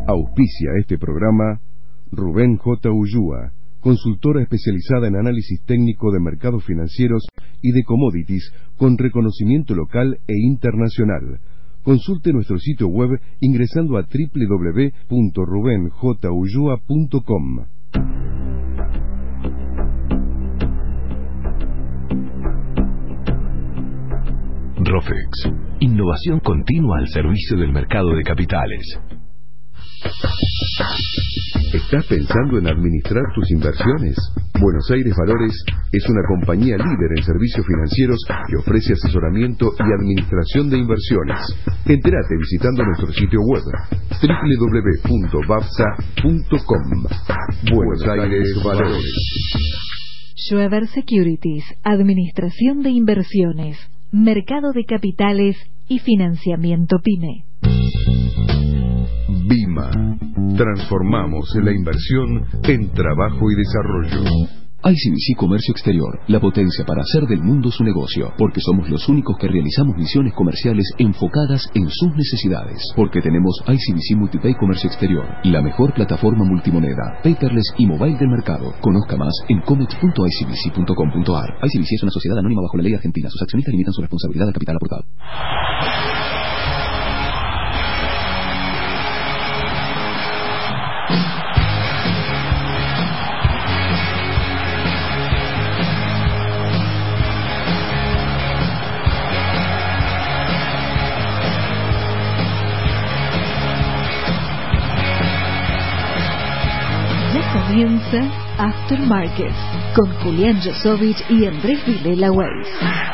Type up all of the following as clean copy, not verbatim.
Auspicia este programa Rubén J. Ullúa, consultora especializada en análisis técnico de mercados financieros y de commodities con reconocimiento local e internacional. Consulte nuestro sitio web ingresando a www.rubenjullua.com. Rofex, innovación continua al servicio del mercado de capitales. ¿Estás pensando en administrar tus inversiones? Buenos Aires Valores es una compañía líder en servicios financieros que ofrece asesoramiento y administración de inversiones. Entérate visitando nuestro sitio web www.bapsa.com. Buenos Aires Valores. Schweber Securities, administración de inversiones, mercado de capitales y financiamiento PYME. Bima. Transformamos la inversión en trabajo y desarrollo. ICBC Comercio Exterior, la potencia para hacer del mundo su negocio, porque somos los únicos que realizamos misiones comerciales enfocadas en sus necesidades, porque tenemos ICBC Multipay Comercio Exterior, la mejor plataforma multimoneda, paperless y mobile del mercado. Conozca más en comex.icbc.com.ar. ICBC es una sociedad anónima bajo la ley argentina. Sus accionistas limitan su responsabilidad al capital aportado. Comienza Aftermarket con Julián Josovich y Andrés Vilela Weiss.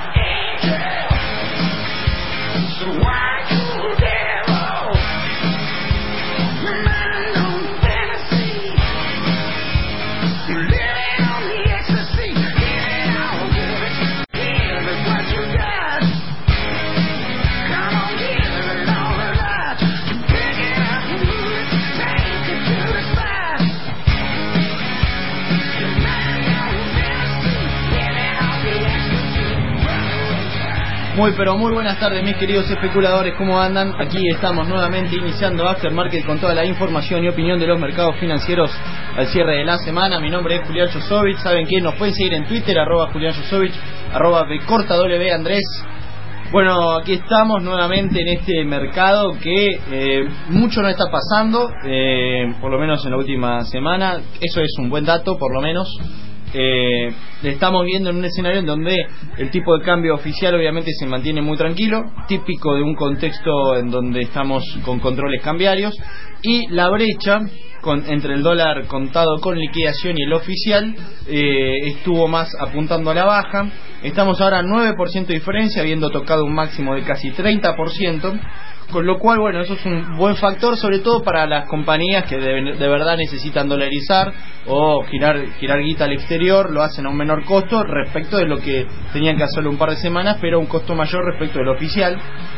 Muy pero muy buenas tardes, mis queridos especuladores, ¿cómo andan? Aquí estamos nuevamente iniciando Aftermarket con toda la información y opinión de los mercados financieros al cierre de la semana. Mi nombre es Julián Josovich, ¿saben qué? Nos pueden seguir en Twitter, @Julián Josovich, @bcortaw Andrés. Bueno, aquí estamos nuevamente en este mercado que mucho no está pasando, por lo menos en la última semana. Eso es un buen dato, por lo menos. Estamos viendo en un escenario en donde el tipo de cambio oficial obviamente se mantiene muy tranquilo, típico de un contexto en donde estamos con controles cambiarios, y la brecha entre el dólar contado con liquidación y el oficial estuvo más apuntando a la baja. Estamos ahora a 9% de diferencia, habiendo tocado un máximo de casi 30%. Con lo cual, bueno, eso es un buen factor, sobre todo para las compañías que de verdad necesitan dolarizar o girar guita al exterior. Lo hacen a un menor costo respecto de lo que tenían que hacerlo un par de semanas, pero a un costo mayor respecto del oficial.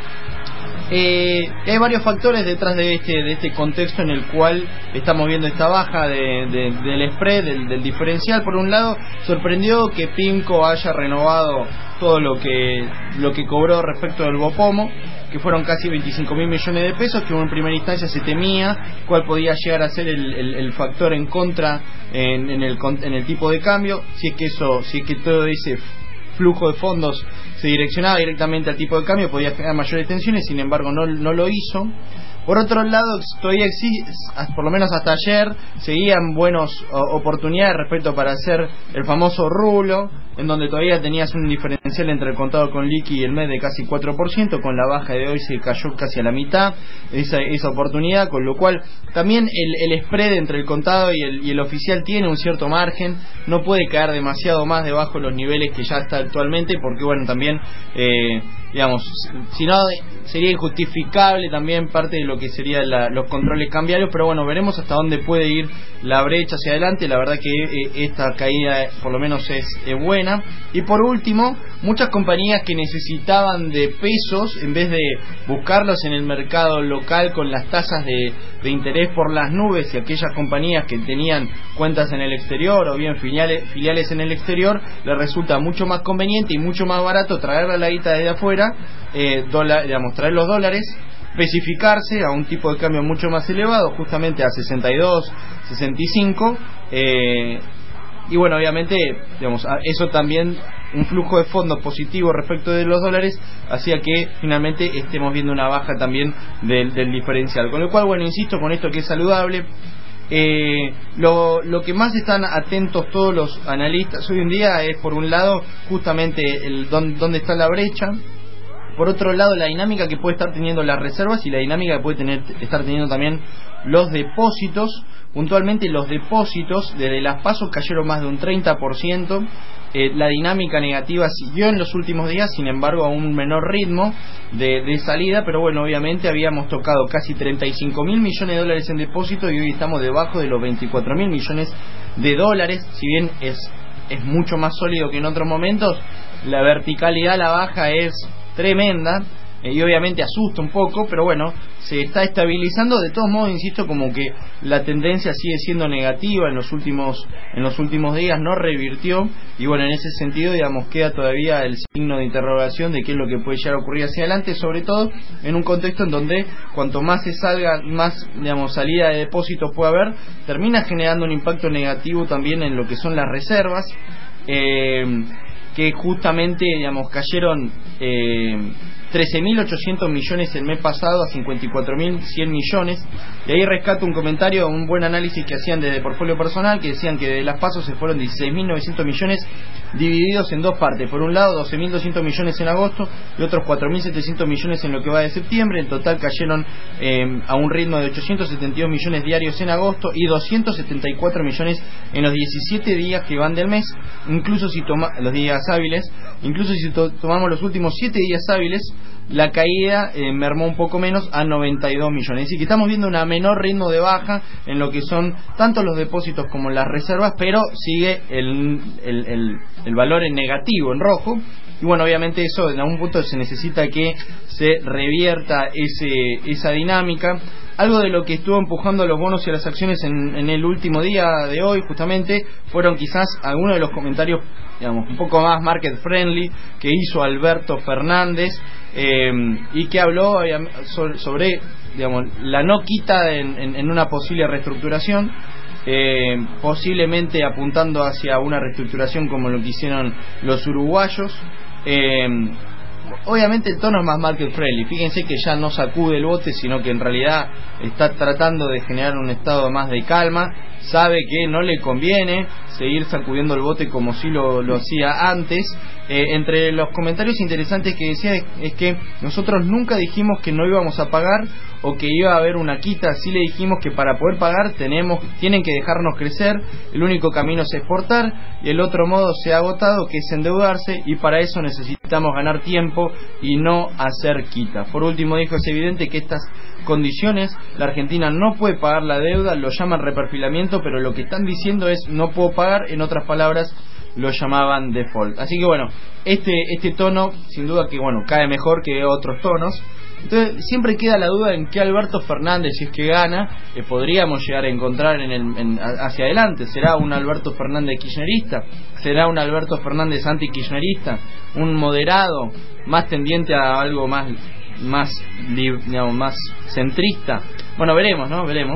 Hay varios factores detrás de este contexto en el cual estamos viendo esta baja del spread, del diferencial. Por un lado, sorprendió que PIMCO haya renovado todo lo que cobró respecto del Bopomo, que fueron casi 25.000 millones de pesos, que en primera instancia se temía cuál podía llegar a ser el factor en contra en el tipo de cambio, si es que todo ese flujo de fondos se direccionaba directamente al tipo de cambio, podía generar mayores tensiones. Sin embargo no lo hizo. Por otro lado, todavía por lo menos hasta ayer, seguían buenas oportunidades respecto para hacer el famoso rulo, en donde todavía tenías un diferencial entre el contado con liqui y el MED de casi 4%, con la baja de hoy se cayó casi a la mitad esa oportunidad, con lo cual también el spread entre el contado y el oficial tiene un cierto margen, no puede caer demasiado más debajo de los niveles que ya está actualmente, porque bueno, también digamos, si no sería injustificable también parte de lo que serían los controles cambiarios, pero bueno, veremos hasta dónde puede ir la brecha hacia adelante. La verdad que esta caída por lo menos es buena. Y por último, muchas compañías que necesitaban de pesos, en vez de buscarlos en el mercado local con las tasas de interés por las nubes, y aquellas compañías que tenían cuentas en el exterior o bien filiales en el exterior, les resulta mucho más conveniente y mucho más barato traer la guita desde afuera, traer los dólares especificarse a un tipo de cambio mucho más elevado, justamente a 62, 65, y bueno, obviamente, digamos, eso también, un flujo de fondos positivo respecto de los dólares, hacía que finalmente estemos viendo una baja también del diferencial. Con lo cual, bueno, insisto con esto que es saludable. Lo que más están atentos todos los analistas hoy en día es, por un lado, justamente dónde está la brecha. Por otro lado, la dinámica que puede estar teniendo las reservas y la dinámica que puede estar teniendo también los depósitos. Puntualmente, los depósitos desde las PASO cayeron más de un 30%. La dinámica negativa siguió en los últimos días, sin embargo a un menor ritmo de salida, pero bueno, obviamente habíamos tocado casi 35.000 millones de dólares en depósito y hoy estamos debajo de los 24.000 millones de dólares. Si bien es mucho más sólido que en otros momentos, la verticalidad a la baja es tremenda. Y obviamente asusta un poco, pero bueno, se está estabilizando. De todos modos, insisto, como que la tendencia sigue siendo negativa en los últimos días, no revirtió, y bueno, en ese sentido, digamos, queda todavía el signo de interrogación de qué es lo que puede llegar a ocurrir hacia adelante, sobre todo en un contexto en donde cuanto más se salga, más, digamos, salida de depósitos puede haber, termina generando un impacto negativo también en lo que son las reservas, que justamente, digamos, cayeron 13.800 millones el mes pasado a 54.100 millones. Y ahí rescato un comentario, un buen análisis que hacían desde Portfolio Personal, que decían que de las PASO se fueron 16.900 millones divididos en dos partes. Por un lado 12.200 millones en agosto y otros 4.700 millones en lo que va de septiembre. En total cayeron a un ritmo de 872 millones diarios en agosto y 274 millones en los 17 días que van del mes, incluso si los días hábiles, incluso si tomamos los últimos 7 días hábiles, la caída mermó un poco menos a 92 millones. Es decir, que estamos viendo un menor ritmo de baja en lo que son tanto los depósitos como las reservas, pero sigue el valor en negativo, en rojo. Y bueno, obviamente eso en algún punto se necesita que se revierta esa dinámica. Algo de lo que estuvo empujando a los bonos y a las acciones en el último día de hoy, justamente, fueron quizás algunos de los comentarios, digamos, un poco más market friendly que hizo Alberto Fernández, y que habló sobre, digamos, la no quita en una posible reestructuración, posiblemente apuntando hacia una reestructuración como lo que hicieron los uruguayos. Obviamente el tono es más market friendly, fíjense que ya no sacude el bote, sino que en realidad está tratando de generar un estado más de calma. Sabe que no le conviene seguir sacudiendo el bote como si lo hacía antes. Entre los comentarios interesantes que decía es que nosotros nunca dijimos que no íbamos a pagar o que iba a haber una quita. Sí le dijimos que para poder pagar tienen que dejarnos crecer, el único camino es exportar y el otro modo se ha agotado, que es endeudarse, y para eso necesitamos ganar tiempo y no hacer quita. Por último dijo, es evidente que estas condiciones la Argentina no puede pagar la deuda, lo llaman reperfilamiento, pero lo que están diciendo es no puedo pagar, en otras palabras lo llamaban default. Así que bueno, este tono sin duda que bueno cae mejor que otros tonos. Entonces siempre queda la duda en qué Alberto Fernández, si es que gana, podríamos llegar a encontrar hacia adelante. ¿Será un Alberto Fernández kirchnerista? ¿Será un Alberto Fernández anti-kirchnerista? ¿Un moderado, más tendiente a algo más digamos, más centrista? Bueno, veremos, ¿no? Veremos.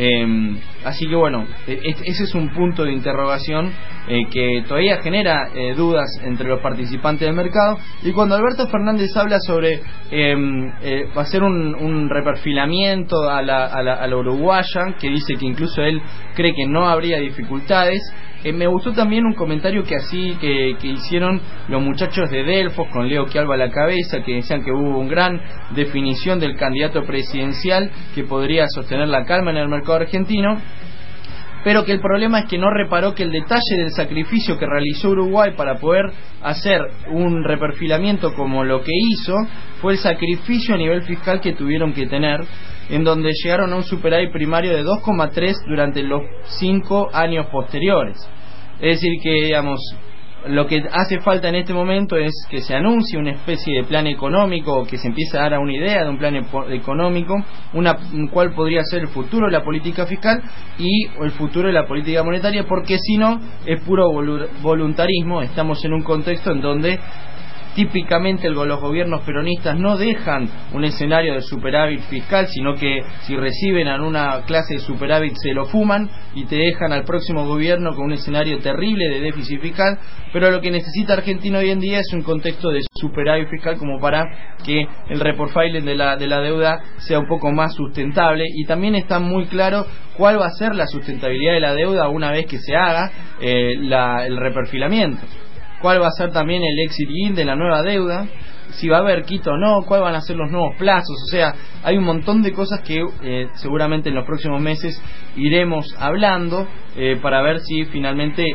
Así que bueno, ese es un punto de interrogación que todavía genera dudas entre los participantes del mercado. Y cuando Alberto Fernández habla sobre hacer un reperfilamiento a la uruguaya, que dice que incluso él cree que no habría dificultades, me gustó también un comentario que hicieron los muchachos de Delfos con Leo Quialba a la cabeza, que decían que hubo una gran definición del candidato presidencial que podría sostener la calma en el mercado argentino, pero que el problema es que no reparó que el detalle del sacrificio que realizó Uruguay para poder hacer un reperfilamiento como lo que hizo fue el sacrificio a nivel fiscal que tuvieron que tener, en donde llegaron a un superávit primario de 2,3 durante los 5 años posteriores. Es decir que, digamos, lo que hace falta en este momento es que se anuncie una especie de plan económico, o que se empiece a dar una idea de un plan económico, cuál podría ser el futuro de la política fiscal y el futuro de la política monetaria, porque si no es puro voluntarismo. Estamos en un contexto en donde típicamente los gobiernos peronistas no dejan un escenario de superávit fiscal, sino que si reciben a una clase de superávit se lo fuman y te dejan al próximo gobierno con un escenario terrible de déficit fiscal. Pero lo que necesita Argentina hoy en día es un contexto de superávit fiscal como para que el reprofiling de la deuda sea un poco más sustentable, y también está muy claro cuál va a ser la sustentabilidad de la deuda una vez que se haga el reperfilamiento, cuál va a ser también el exit yield de la nueva deuda, si va a haber quito o no, cuáles van a ser los nuevos plazos. O sea, hay un montón de cosas que seguramente en los próximos meses iremos hablando para ver si finalmente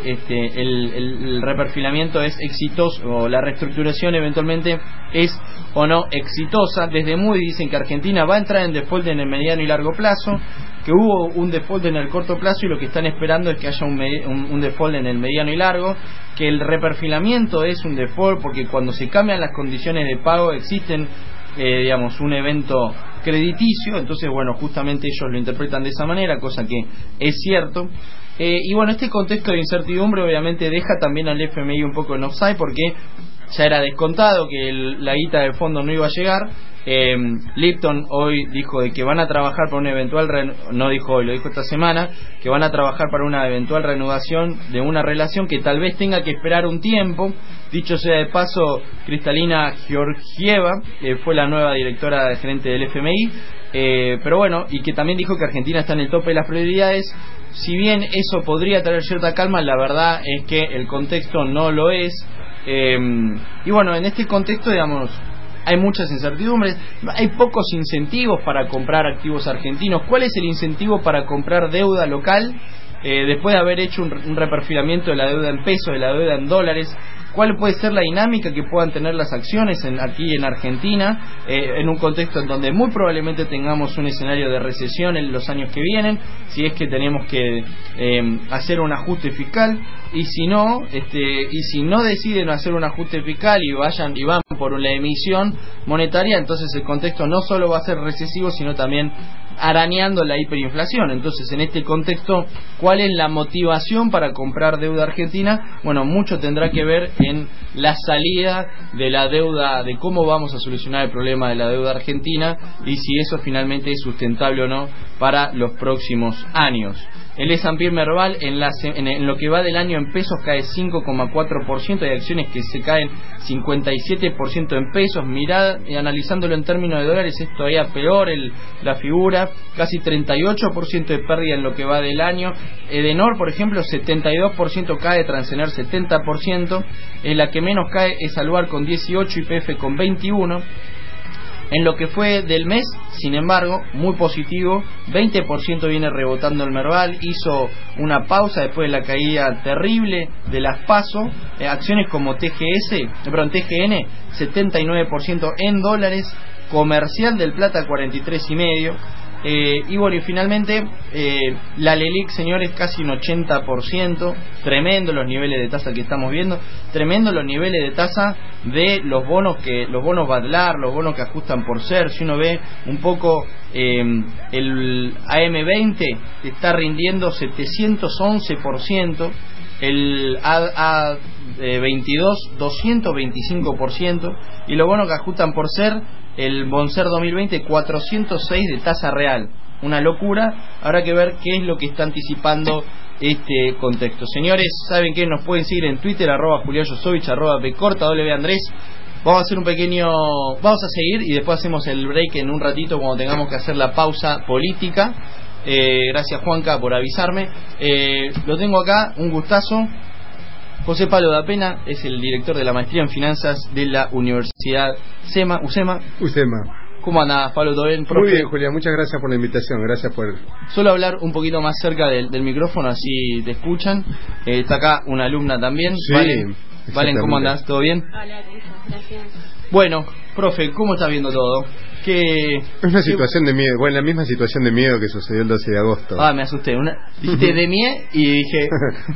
el reperfilamiento es exitoso, o la reestructuración eventualmente es o no exitosa. Desde Moody dicen que Argentina va a entrar en default en el mediano y largo plazo, que hubo un default en el corto plazo y lo que están esperando es que haya un default en el mediano y largo, que el reperfilamiento es un default porque cuando se cambian las condiciones de pago existen un evento crediticio. Entonces bueno, justamente ellos lo interpretan de esa manera, cosa que es cierto. Y bueno, este contexto de incertidumbre obviamente deja también al FMI un poco en offside, porque ya era descontado que la guita del fondo no iba a llegar. Lipton hoy dijo de que van a trabajar para una eventual no dijo hoy, lo dijo esta semana, que van a trabajar para una eventual reanudación de una relación que tal vez tenga que esperar un tiempo. Dicho sea de paso, Kristalina Georgieva fue la nueva directora gerente del FMI, pero bueno, y que también dijo que Argentina está en el tope de las prioridades. Si bien eso podría traer cierta calma, la verdad es que el contexto no lo es. Y bueno, en este contexto, hay muchas incertidumbres, hay pocos incentivos para comprar activos argentinos. ¿Cuál es el incentivo para comprar deuda local después de haber hecho un reperfilamiento de la deuda en pesos, de la deuda en dólares? ¿Cuál puede ser la dinámica que puedan tener las acciones aquí en Argentina en un contexto en donde muy probablemente tengamos un escenario de recesión en los años que vienen, si es que tenemos que hacer un ajuste fiscal? Y si no deciden hacer un ajuste fiscal y van por la emisión monetaria, entonces el contexto no solo va a ser recesivo, sino también arañando la hiperinflación. Entonces, en este contexto, ¿cuál es la motivación para comprar deuda argentina? Bueno, mucho tendrá que ver en la salida de la deuda, de cómo vamos a solucionar el problema de la deuda argentina y si eso finalmente es sustentable o no para los próximos años. El S&P Merval en lo que va del año en pesos cae 5,4%, hay acciones que se caen 57% en pesos. Analizándolo en términos de dólares es todavía peor la figura, casi 38% de pérdida en lo que va del año. Edenor, por ejemplo, 72% cae, Transener 70%, la que menos cae es Alvar con 18%, YPF con 21%. En lo que fue del mes, sin embargo, muy positivo, 20% viene rebotando el Merval, hizo una pausa después de la caída terrible de las PASO, acciones como TGN, 79% en dólares, Comercial del Plata 43,5%, y bueno, y finalmente la LELIQ, señores, casi un 80%, tremendo los niveles de tasa que estamos viendo, tremendo los niveles de tasa de los bonos Badlar, los bonos que ajustan por ser. Si uno ve un poco el AM20 está rindiendo 711%, el A22 225%, y los bonos que ajustan por ser, el Bonser 2020 406 de tasa real, una locura. Habrá que ver qué es lo que está anticipando este contexto. Señores, saben que nos pueden seguir en Twitter, @JulianJosovich, @bcorta_wandrés. Vamos a hacer vamos a seguir y después hacemos el break en un ratito cuando tengamos que hacer la pausa política. Gracias, Juanca, por avisarme. Lo tengo acá, un gustazo. José Pablo da Pena es el director de la maestría en finanzas de la Universidad UCEMA. ¿Cómo andás, Pablo? ¿Todo bien, profe? Muy bien, Julián, muchas gracias por la invitación, gracias por... Solo hablar un poquito más cerca del micrófono, así te escuchan. Está acá una alumna también. Sí, Valen, ¿cómo andás? ¿Todo bien? Hola, gracias. Bueno, profe, ¿cómo estás viendo todo? Es una situación de miedo, bueno, la misma situación de miedo que sucedió el 12 de agosto. Me asusté. Dijiste de miedo y dije...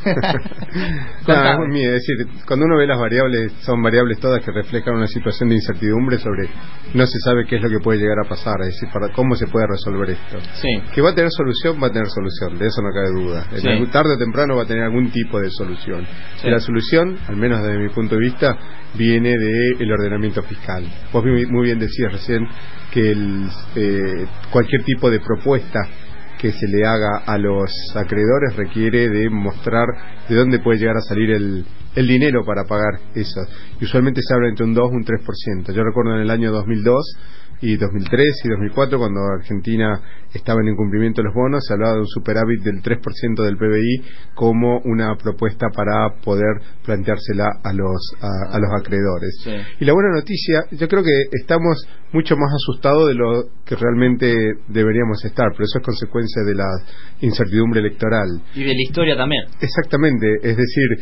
Es un miedo, es decir, cuando uno ve las variables, son variables todas que reflejan una situación de incertidumbre sobre no se sabe qué es lo que puede llegar a pasar, es decir, cómo se puede resolver esto. Sí. Que va a tener solución, de eso no cabe duda. Sí. Tarde o temprano va a tener algún tipo de solución. Sí. Y la solución, al menos desde mi punto de vista, viene del ordenamiento fiscal. Vos muy bien decías recién que cualquier tipo de propuesta que se le haga a los acreedores requiere de mostrar de dónde puede llegar a salir el dinero para pagar eso. Y usualmente se habla entre un 2 y un 3%. Yo recuerdo en el año 2002 y 2003 y 2004, cuando Argentina estaba en incumplimiento de los bonos, se hablaba de un superávit del 3% del PBI como una propuesta para poder planteársela a los acreedores. Sí. Y la buena noticia, yo creo que estamos mucho más asustados de lo que realmente deberíamos estar, pero eso es consecuencia de la incertidumbre electoral. Y de la historia también. Exactamente, es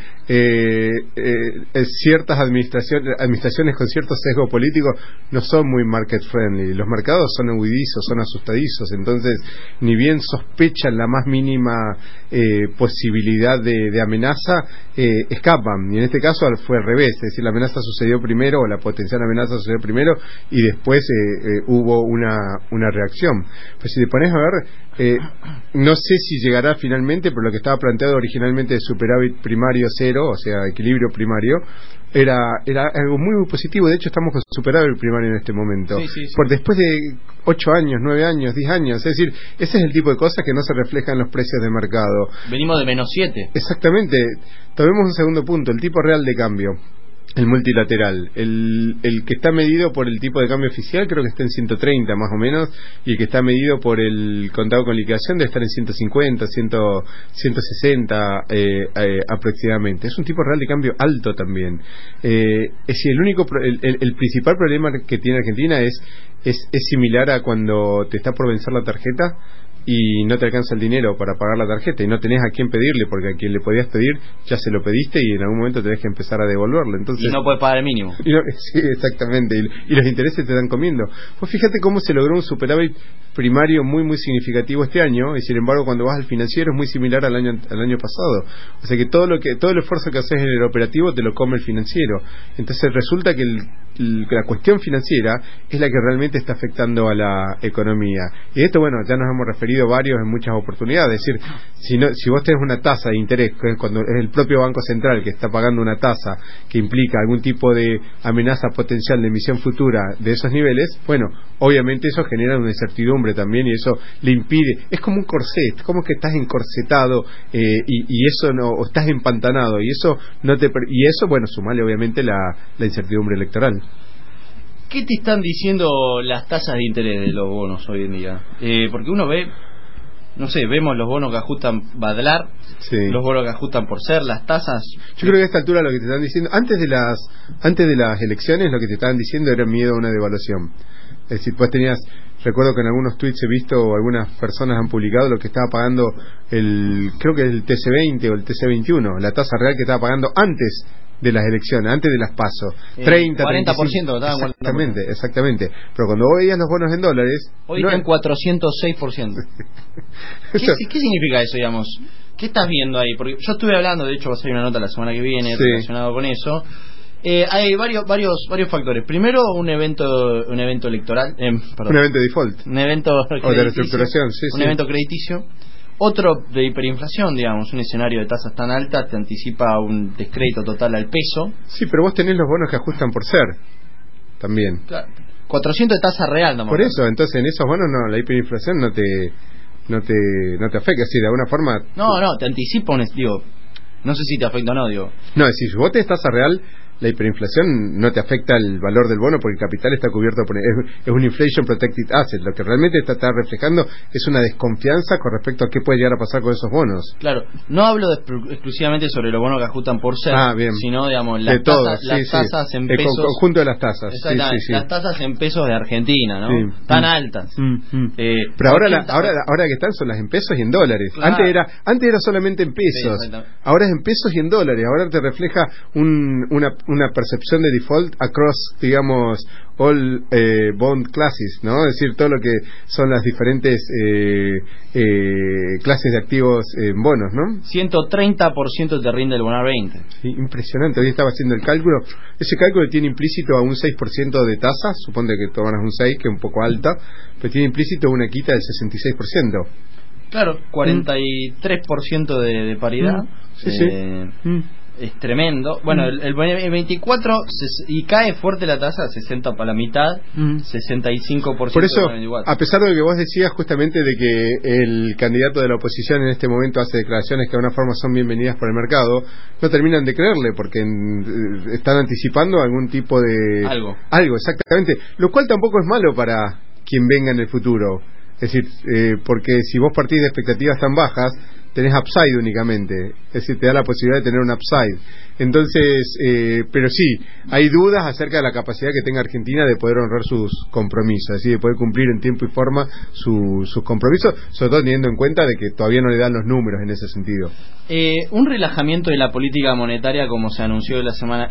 decir, ciertas administraciones con cierto sesgo político no son muy market friendly, los mercados son huidizos, son asustadizos, entonces ni bien sospechan la más mínima posibilidad de amenaza, escapan, y en este caso fue al revés, es decir, la amenaza sucedió primero, o la potencial amenaza sucedió primero, y después hubo una reacción. Pues si te pones a ver, no sé si llegará finalmente, pero lo que estaba planteado originalmente de superávit primario cero, o sea, equilibrio primario, era algo muy positivo. De hecho, estamos con superávit primario en este momento. Sí. Por después de 8 años, 9 años, 10 años. Es decir, ese es el tipo de cosas que no se reflejan en los precios de mercado. Venimos de -7. Exactamente. Tomemos un segundo punto, el tipo real de cambio. El multilateral, el que está medido por el tipo de cambio oficial creo que está en 130 más o menos, y el que está medido por el contado con liquidación debe estar en 150, 160 aproximadamente. Es un tipo real de cambio alto también. Es decir, el principal problema que tiene Argentina es similar a cuando te está por vencer la tarjeta y no te alcanza el dinero para pagar la tarjeta y no tenés a quién pedirle, porque a quien le podías pedir ya se lo pediste y en algún momento tenés que empezar a devolverlo. Entonces, y no puedes pagar el mínimo. Sí, exactamente, y los intereses te están comiendo. Pues fíjate cómo se logró un superávit primario muy muy significativo este año, y sin embargo cuando vas al financiero es muy similar al año pasado. O sea que todo el esfuerzo que haces en el operativo te lo come el financiero. Entonces resulta que la cuestión financiera es la que realmente está afectando a la economía. Y esto, bueno, ya nos hemos referido varios en muchas oportunidades. Es decir, si vos tenés una tasa de interés, que es cuando es el propio Banco Central que está pagando una tasa que implica algún tipo de amenaza potencial de emisión futura de esos niveles, bueno, obviamente eso genera una incertidumbre también, y eso le impide, es como un corset, es como que estás encorsetado y eso no, o estás empantanado, y eso bueno, sumale obviamente la incertidumbre electoral. ¿Qué te están diciendo las tasas de interés de los bonos hoy en día? Porque uno ve, no sé, vemos los bonos que ajustan Badlar, sí, los bonos que ajustan por ser, las tasas. Yo creo que a esta altura lo que te están diciendo, antes de las elecciones, lo que te estaban diciendo era miedo a una devaluación. Es decir, pues recuerdo que en algunos tweets he visto, o algunas personas han publicado lo que estaba pagando creo que el TC20 o el TC21, la tasa real que estaba pagando antes de las elecciones, antes de las PASO, 30, 40%. Exactamente. Pero cuando vos veías los bonos en dólares, hoy están 406%. ¿Qué significa eso, digamos? ¿Qué estás viendo ahí? Porque yo estuve hablando, de hecho va a salir una nota la semana que viene relacionado con eso. Hay varios factores. Primero, un evento electoral, un evento de default, un evento o de reestructuración, evento crediticio. Otro de hiperinflación, digamos, un escenario de tasas tan altas te anticipa un descrédito total al peso. Sí, pero vos tenés los bonos que ajustan por ser también. Claro. 400 de tasa real, nomás. Por eso, entonces en esos bonos no, la hiperinflación no te afecta, así de alguna forma. No, te anticipa no sé si te afecta o no, No, es decir, si vos tenés tasa real, la hiperinflación no te afecta el valor del bono porque el capital está cubierto por... Es un inflation protected asset. Lo que realmente está reflejando es una desconfianza con respecto a qué puede llegar a pasar con esos bonos. Claro, no hablo exclusivamente sobre los bonos que ajustan por ser, sino, digamos, las tasas en pesos... El conjunto de las tasas. Sí. Las tasas en pesos de Argentina, ¿no? Sí. Tan altas. Pero ahora que están son las en pesos y en dólares. Claro. Antes era solamente en pesos. Sí, ahora es en pesos y en dólares. Ahora te refleja una una percepción de default across, digamos, all bond classes, ¿no? Es decir, todo lo que son las diferentes clases de activos en bonos, ¿no? 130% te rinde el bonar 20. Sí, impresionante. Hoy estaba haciendo el cálculo. Ese cálculo tiene implícito a un 6% de tasa, suponte que tomas un 6, que es un poco alta, pero tiene implícito una quita del 66%. Claro, 43% de paridad. Sí, sí. Es tremendo. Bueno, el 24 y cae fuerte la tasa, 60 para la mitad, 65%. Por eso, a pesar de lo que vos decías justamente de que el candidato de la oposición en este momento hace declaraciones que de alguna forma son bienvenidas por el mercado, no terminan de creerle porque están anticipando algún tipo de... Algo, exactamente. Lo cual tampoco es malo para quien venga en el futuro. Es decir, porque si vos partís de expectativas tan bajas, tenés upside únicamente, es decir, te da la posibilidad de tener un upside. Entonces, pero sí, hay dudas acerca de la capacidad que tenga Argentina de poder honrar sus compromisos, es decir, de poder cumplir en tiempo y forma sus compromisos, sobre todo teniendo en cuenta de que todavía no le dan los números en ese sentido. Un relajamiento de la política monetaria como se anunció la semana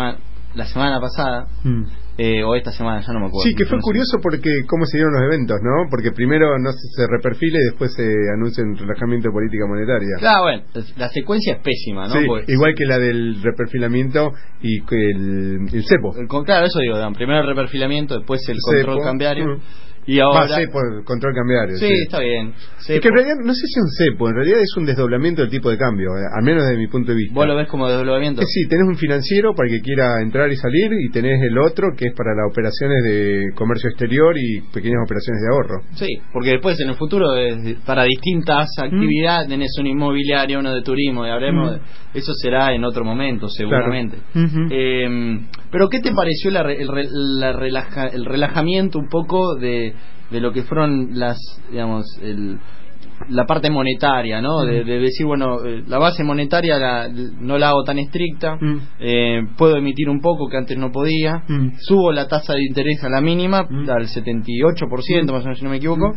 pasada, o esta semana, ya no me acuerdo. Sí, que fue curioso porque cómo se dieron los eventos, ¿no? Porque primero no se reperfila y después se anuncia un relajamiento de política monetaria. Claro, bueno, la secuencia es pésima, ¿no? Sí, porque igual que la del reperfilamiento y el cepo. Claro, eso digo, primero el reperfilamiento, después el control cambiario. Y ahora... cepo, control cambiario. Sí, está bien. Cepo. Es que en realidad no sé si es un cepo, en realidad es un desdoblamiento del tipo de cambio, al menos desde mi punto de vista. ¿Vos lo ves como desdoblamiento? Sí, tenés un financiero para el que quiera entrar y salir, y tenés el otro que es para las operaciones de comercio exterior y pequeñas operaciones de ahorro. Sí, porque después en el futuro para distintas actividades tenés un inmobiliario, uno de turismo, y hablemos eso será en otro momento seguramente. Claro. Pero ¿qué te pareció el relajamiento un poco de lo que fueron la parte monetaria, ¿no? De decir, bueno, la base monetaria no la hago tan estricta, puedo emitir un poco que antes no podía, subo la tasa de interés a la mínima, al 78%, más o menos si no me equivoco.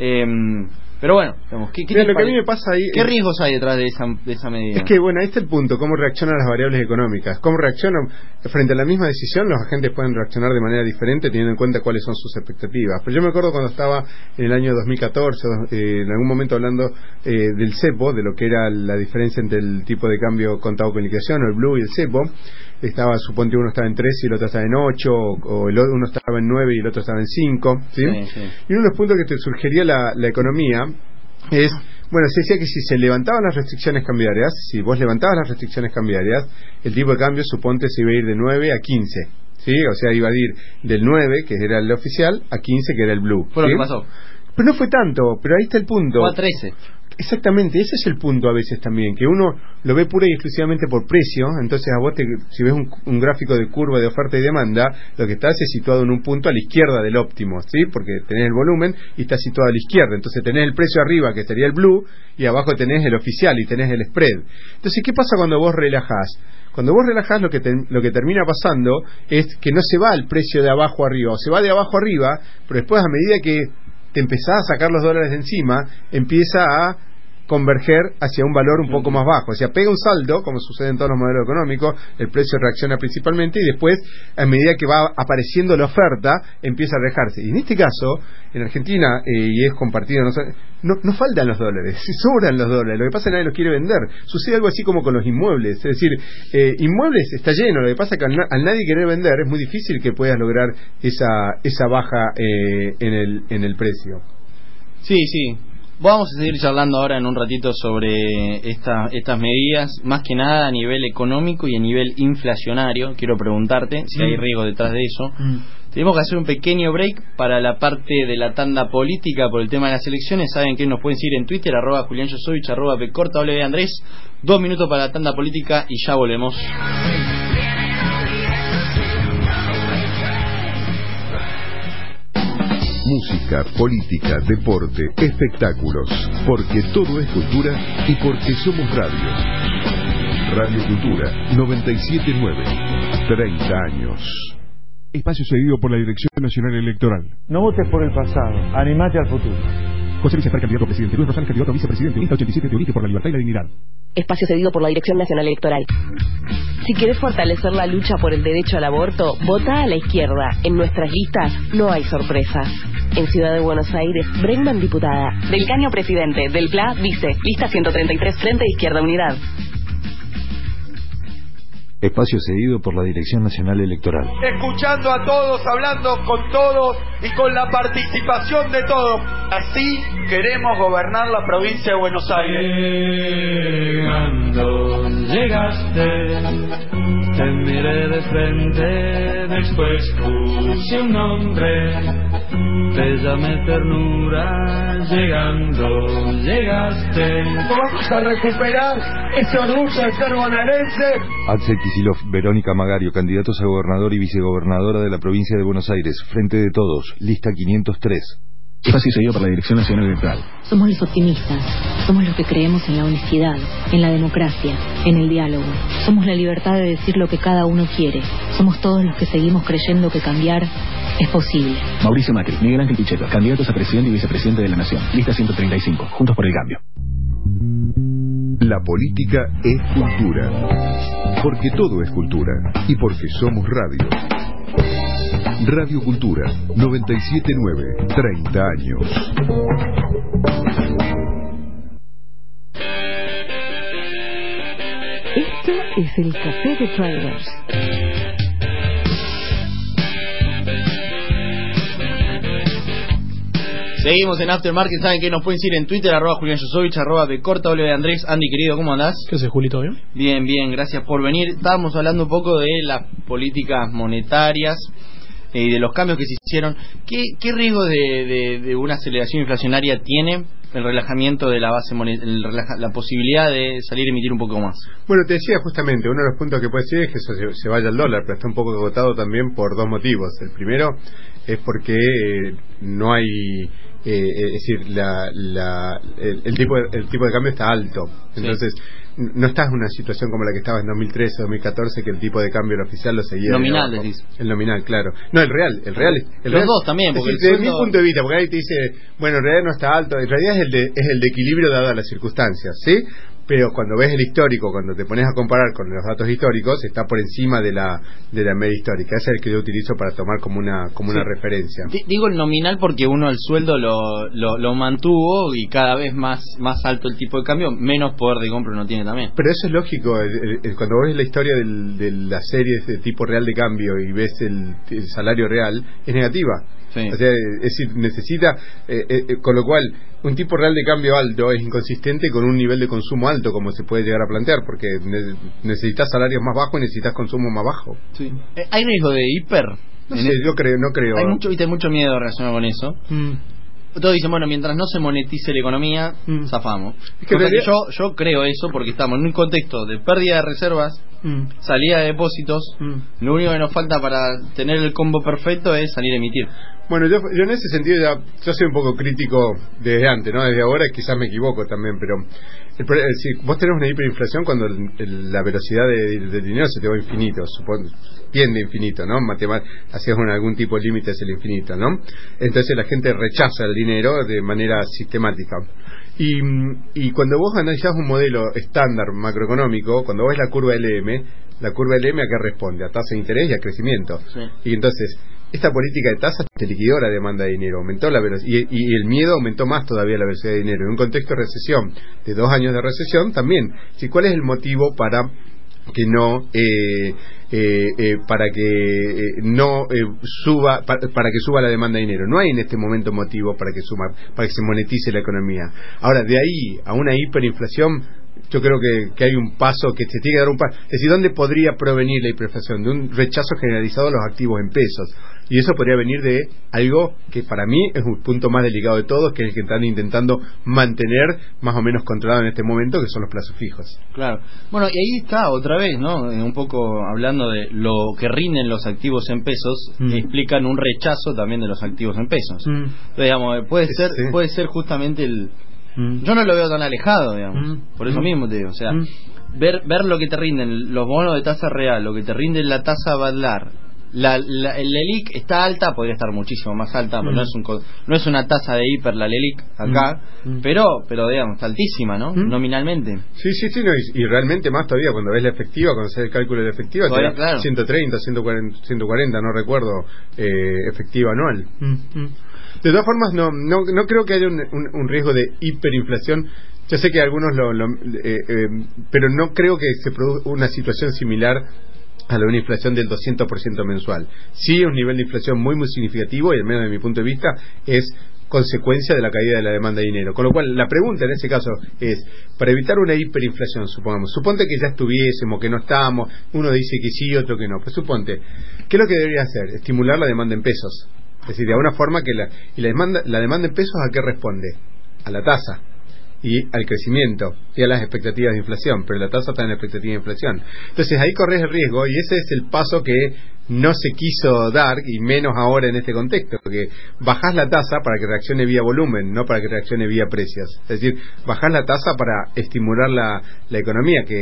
Pero bueno, digamos, lo que a mí me pasa ahí ¿qué riesgos hay detrás de esa medida? Es que, bueno, ahí está el punto, cómo reaccionan las variables económicas. Cómo reaccionan frente a la misma decisión, los agentes pueden reaccionar de manera diferente teniendo en cuenta cuáles son sus expectativas. Pero yo me acuerdo cuando estaba en el año 2014, en algún momento hablando del cepo, de lo que era la diferencia entre el tipo de cambio contado con liquidación, o el blue y el cepo. Suponte uno estaba en 3 y el otro estaba en 8, o uno estaba en 9 y el otro estaba en 5, ¿sí? Sí. Y uno de los puntos que te surgiría la economía es, bueno, se decía que si se levantaban las restricciones cambiarias, si vos levantabas las restricciones cambiarias, el tipo de cambio, suponte, se iba a ir de 9 a 15, ¿sí? O sea, iba a ir del 9, que era el oficial, a 15, que era el blue. Fue lo que pasó. Pero no fue tanto, pero ahí está el punto. Fue a 13. Exactamente, ese es el punto a veces también, que uno lo ve pura y exclusivamente por precio. Entonces a vos si ves un gráfico de curva de oferta y demanda, lo que estás es situado en un punto a la izquierda del óptimo, ¿sí? Porque tenés el volumen y está situado a la izquierda, entonces tenés el precio arriba, que sería el blue, y abajo tenés el oficial y tenés el spread. Entonces, ¿qué pasa cuando vos relajás? Cuando vos relajás, lo que termina pasando es que no se va el precio de abajo arriba, o se va de abajo arriba, pero después a medida que te empezás a sacar los dólares de encima, empieza a converger hacia un valor un poco más bajo, o sea, pega un saldo, como sucede en todos los modelos económicos, el precio reacciona principalmente y después, a medida que va apareciendo la oferta, empieza a alejarse. Y en este caso, en Argentina, y es compartido, no faltan los dólares, sobran los dólares, lo que pasa es que nadie los quiere vender. Sucede algo así como con los inmuebles, es decir, inmuebles está lleno, lo que pasa es que al nadie querer vender es muy difícil que puedas lograr esa baja en el precio. Sí. Vamos a seguir charlando ahora en un ratito sobre estas medidas, más que nada a nivel económico y a nivel inflacionario. Quiero preguntarte si hay riesgo detrás de eso. Tenemos que hacer un pequeño break para la parte de la tanda política por el tema de las elecciones. Saben que nos pueden seguir en Twitter, @JulianJosovich, @Pcorta, Andrés. 2 minutos para la tanda política y ya volvemos. Música, política, deporte, espectáculos. Porque todo es cultura y porque somos radio. Radio Cultura 979. 30 años. Espacio cedido por la Dirección Nacional Electoral. No votes por el pasado, animate al futuro. José Luis Esper, candidato a presidente. Luis Rosales, candidato a vicepresidente. Lista 87 de Origen por la Libertad y la Dignidad. Espacio cedido por la Dirección Nacional Electoral. Si querés fortalecer la lucha por el derecho al aborto, vota a la izquierda. En nuestras listas no hay sorpresas. En Ciudad de Buenos Aires, Bregman diputada. Del Caño presidente. Del PLA vice. Lista 133, Frente de Izquierda Unidad. Espacio cedido por la Dirección Nacional Electoral. Escuchando a todos, hablando con todos y con la participación de todos. Así queremos gobernar la provincia de Buenos Aires. Llegando, llegaste, te miré de frente, después puse un nombre, te llamé ternura. Llegando, llegaste. Vamos a recuperar ese orgullo de ser bonaerense. Axel Kicillof, Verónica Magario, candidatos a gobernador y vicegobernadora de la provincia de Buenos Aires. Frente de Todos, lista 503. Espacio seguido por la Dirección Nacional Electoral. Somos los optimistas, somos los que creemos en la honestidad, en la democracia, en el diálogo. Somos la libertad de decir lo que cada uno quiere. Somos todos los que seguimos creyendo que cambiar es posible. Mauricio Macri, Miguel Ángel Pichetto, candidatos a presidente y vicepresidente de la Nación. Lista 135, Juntos por el Cambio. La política es cultura. Porque todo es cultura. Y porque somos radio. Radio Cultura 97.9, 30 años. Esto es el Café de Traders. Seguimos en Aftermarket. Saben que nos pueden seguir en Twitter, @Julián Yosovich, @Becorta, Andrés. Andy, querido, ¿cómo andás? ¿Qué haces, Julito? ¿Bien? Bien, bien, gracias por venir. Estábamos hablando un poco de las políticas monetarias y de los cambios que se hicieron. ¿Qué riesgo de una aceleración inflacionaria tiene el relajamiento de la base monetaria, la posibilidad de salir a emitir un poco más? Bueno, te decía justamente, uno de los puntos que puede ser es que eso se vaya al dólar, pero está un poco agotado también por dos motivos. El primero es porque no hay, es decir, el tipo de cambio está alto. Entonces, no estás en una situación como la que estaba en 2013 o 2014, que el tipo de cambio el oficial lo seguía. Nominal, decís. El nominal, claro. No, el real. Los dos también, porque desde mi punto de vista, porque ahí te dice, bueno, en realidad no está alto, en realidad es el de equilibrio dadas las circunstancias, ¿sí? Pero cuando ves el histórico, cuando te pones a comparar con los datos históricos, está por encima de la media histórica. Ese es el que yo utilizo para tomar como una referencia. Digo el nominal porque uno el sueldo lo mantuvo y cada vez más alto el tipo de cambio, menos poder de compra uno tiene también. Pero eso es lógico. Cuando ves la historia de las series de tipo real de cambio y ves el salario real, es negativa. Sí. O sea, es decir, necesita, con lo cual un tipo real de cambio alto es inconsistente con un nivel de consumo alto, como se puede llegar a plantear, porque necesitas salarios más bajos y necesitas consumo más bajo. Sí. ¿Hay riesgo de hiper? No sé, yo no creo. Hay mucho miedo relacionado con eso. Todos dicen, bueno, mientras no se monetice la economía, zafamos. Es que yo creo eso porque estamos en un contexto de pérdida de reservas, salida de depósitos. Lo único que nos falta para tener el combo perfecto es salir a emitir. Bueno, yo en ese sentido yo soy un poco crítico desde antes, ¿no? Desde ahora quizás me equivoco también, pero si vos tenés una hiperinflación cuando la velocidad del dinero se te va infinito, tiende infinito, ¿no? Hacías algún tipo de límite hacia el infinito, ¿no? Entonces la gente rechaza el dinero de manera sistemática. Y cuando vos analizás un modelo estándar macroeconómico, cuando ves la curva LM ¿a qué responde? A tasa de interés y a crecimiento. Sí. Y entonces, esta política de tasas te liquidó la demanda de dinero, aumentó la velocidad, y el miedo aumentó más todavía la velocidad de dinero. En un contexto de recesión, de 2 años de recesión, también. ¿Cuál es el motivo para que no suba la demanda de dinero? No hay en este momento motivo para que se monetice la economía. Ahora, de ahí a una hiperinflación, yo creo que hay un paso que se tiene que dar un paso. Es decir, ¿dónde podría provenir la hiperinflación? De un rechazo generalizado a los activos en pesos. Y eso podría venir de algo que para mí es un punto más delicado de todos, que es el que están intentando mantener más o menos controlado en este momento, que son los plazos fijos. Claro. Bueno, y ahí está otra vez, ¿no? Un poco hablando de lo que rinden los activos en pesos, explican un rechazo también de los activos en pesos. Entonces, digamos, puede ser justamente yo no lo veo tan alejado, digamos. Por eso mismo te digo, o sea, ver lo que te rinden los bonos de tasa real, lo que te rinde la tasa Badlar, el LELIQ está alta, podría estar muchísimo más alta, pero no es una tasa de hiper la LELIQ acá, pero digamos, está altísima, ¿no? Nominalmente. Sí, no, y realmente más todavía cuando ves la efectiva, cuando haces el cálculo de la efectiva, te da claro. 130, 140, no recuerdo, efectiva anual. De todas formas, no creo que haya un riesgo de hiperinflación. Yo sé que algunos pero no creo que se produzca una situación similar a la de una inflación del 200% mensual. Sí, un nivel de inflación muy significativo, y al menos de mi punto de vista es consecuencia de la caída de la demanda de dinero. Con lo cual, la pregunta en ese caso es, para evitar una hiperinflación, suponte que ya estuviésemos, que no estamos, uno dice que sí, otro que no, pues suponte, ¿qué es lo que debería hacer? Estimular la demanda en pesos. Es decir, de alguna forma que la demanda en pesos, ¿a qué responde? A la tasa y al crecimiento y a las expectativas de inflación, pero la tasa está en la expectativa de inflación. Entonces ahí corres el riesgo, y ese es el paso que no se quiso dar, y menos ahora en este contexto, porque bajás la tasa para que reaccione vía volumen, no para que reaccione vía precios. Es decir, bajás la tasa para estimular la economía, que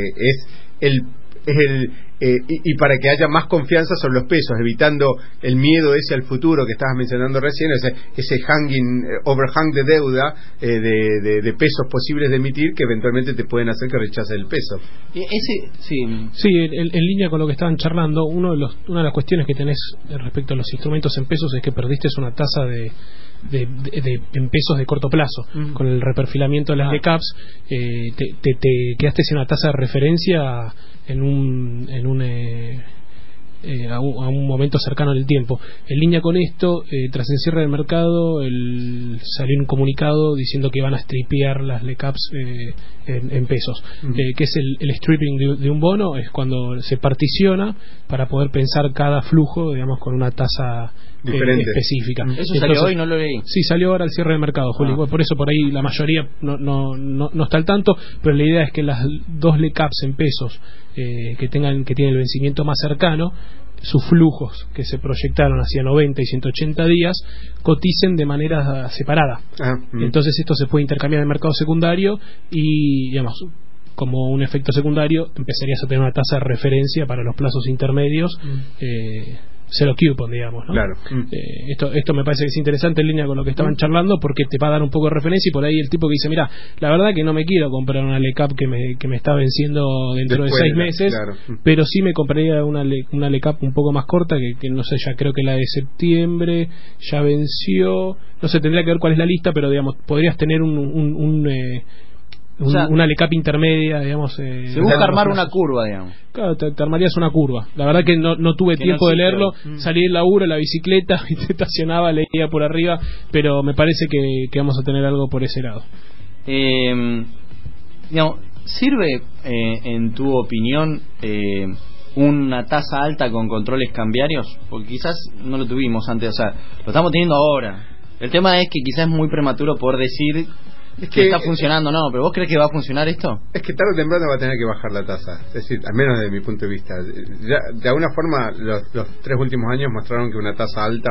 y para que haya más confianza sobre los pesos, evitando el miedo ese al futuro que estabas mencionando recién, ese overhang de deuda, de pesos posibles de emitir, que eventualmente te pueden hacer que rechaces el peso. Sí, en línea con lo que estaban charlando, una de las cuestiones que tenés respecto a los instrumentos en pesos es que perdiste una tasa en pesos de corto plazo. Con el reperfilamiento de las LECAPs te quedaste sin una tasa de referencia a un momento cercano en el tiempo. En línea con esto, tras el cierre del mercado, salió un comunicado diciendo que van a stripear las LECAPs en pesos. ¿Qué es el stripping de un bono? Es cuando se particiona para poder pensar cada flujo, digamos, con una tasa específica. Eso salió hoy, no lo leí. Sí, salió ahora al cierre del mercado, Juli. Por eso por ahí la mayoría no está al tanto, pero la idea es que las dos LECAPs en pesos que tienen el vencimiento más cercano, sus flujos que se proyectaron hacia 90 y 180 días coticen de manera separada. Entonces esto se puede intercambiar en el mercado secundario y, digamos, como un efecto secundario empezarías a tener una tasa de referencia para los plazos intermedios, cero coupon, digamos, ¿no? Claro. Esto me parece que es interesante en línea con lo que estaban charlando, porque te va a dar un poco de referencia, y por ahí el tipo que dice, mira, la verdad que no me quiero comprar una LECAP que me está venciendo dentro de 6 meses, pero sí me compraría una LECAP un poco más corta, que no sé, ya creo que la de septiembre ya venció, no sé, tendría que ver cuál es la lista, pero digamos, podrías tener una LECAP intermedia, digamos. Se busca armar una curva, digamos. Claro, te armarías una curva. La verdad que no tuve tiempo de leerlo. Salí del laburo, en la bicicleta, y te estacionaba, leía por arriba, pero me parece que vamos a tener algo por ese lado. Digamos, ¿sirve, en tu opinión, una tasa alta con controles cambiarios? Porque quizás no lo tuvimos antes, o sea, lo estamos teniendo ahora. El tema es que quizás es muy prematuro poder decir que está funcionando, no, pero ¿vos crees que va a funcionar esto? Es que tarde o temprano va a tener que bajar la tasa, es decir, al menos desde mi punto de vista. Ya, de alguna forma, los 3 últimos años mostraron que una tasa alta,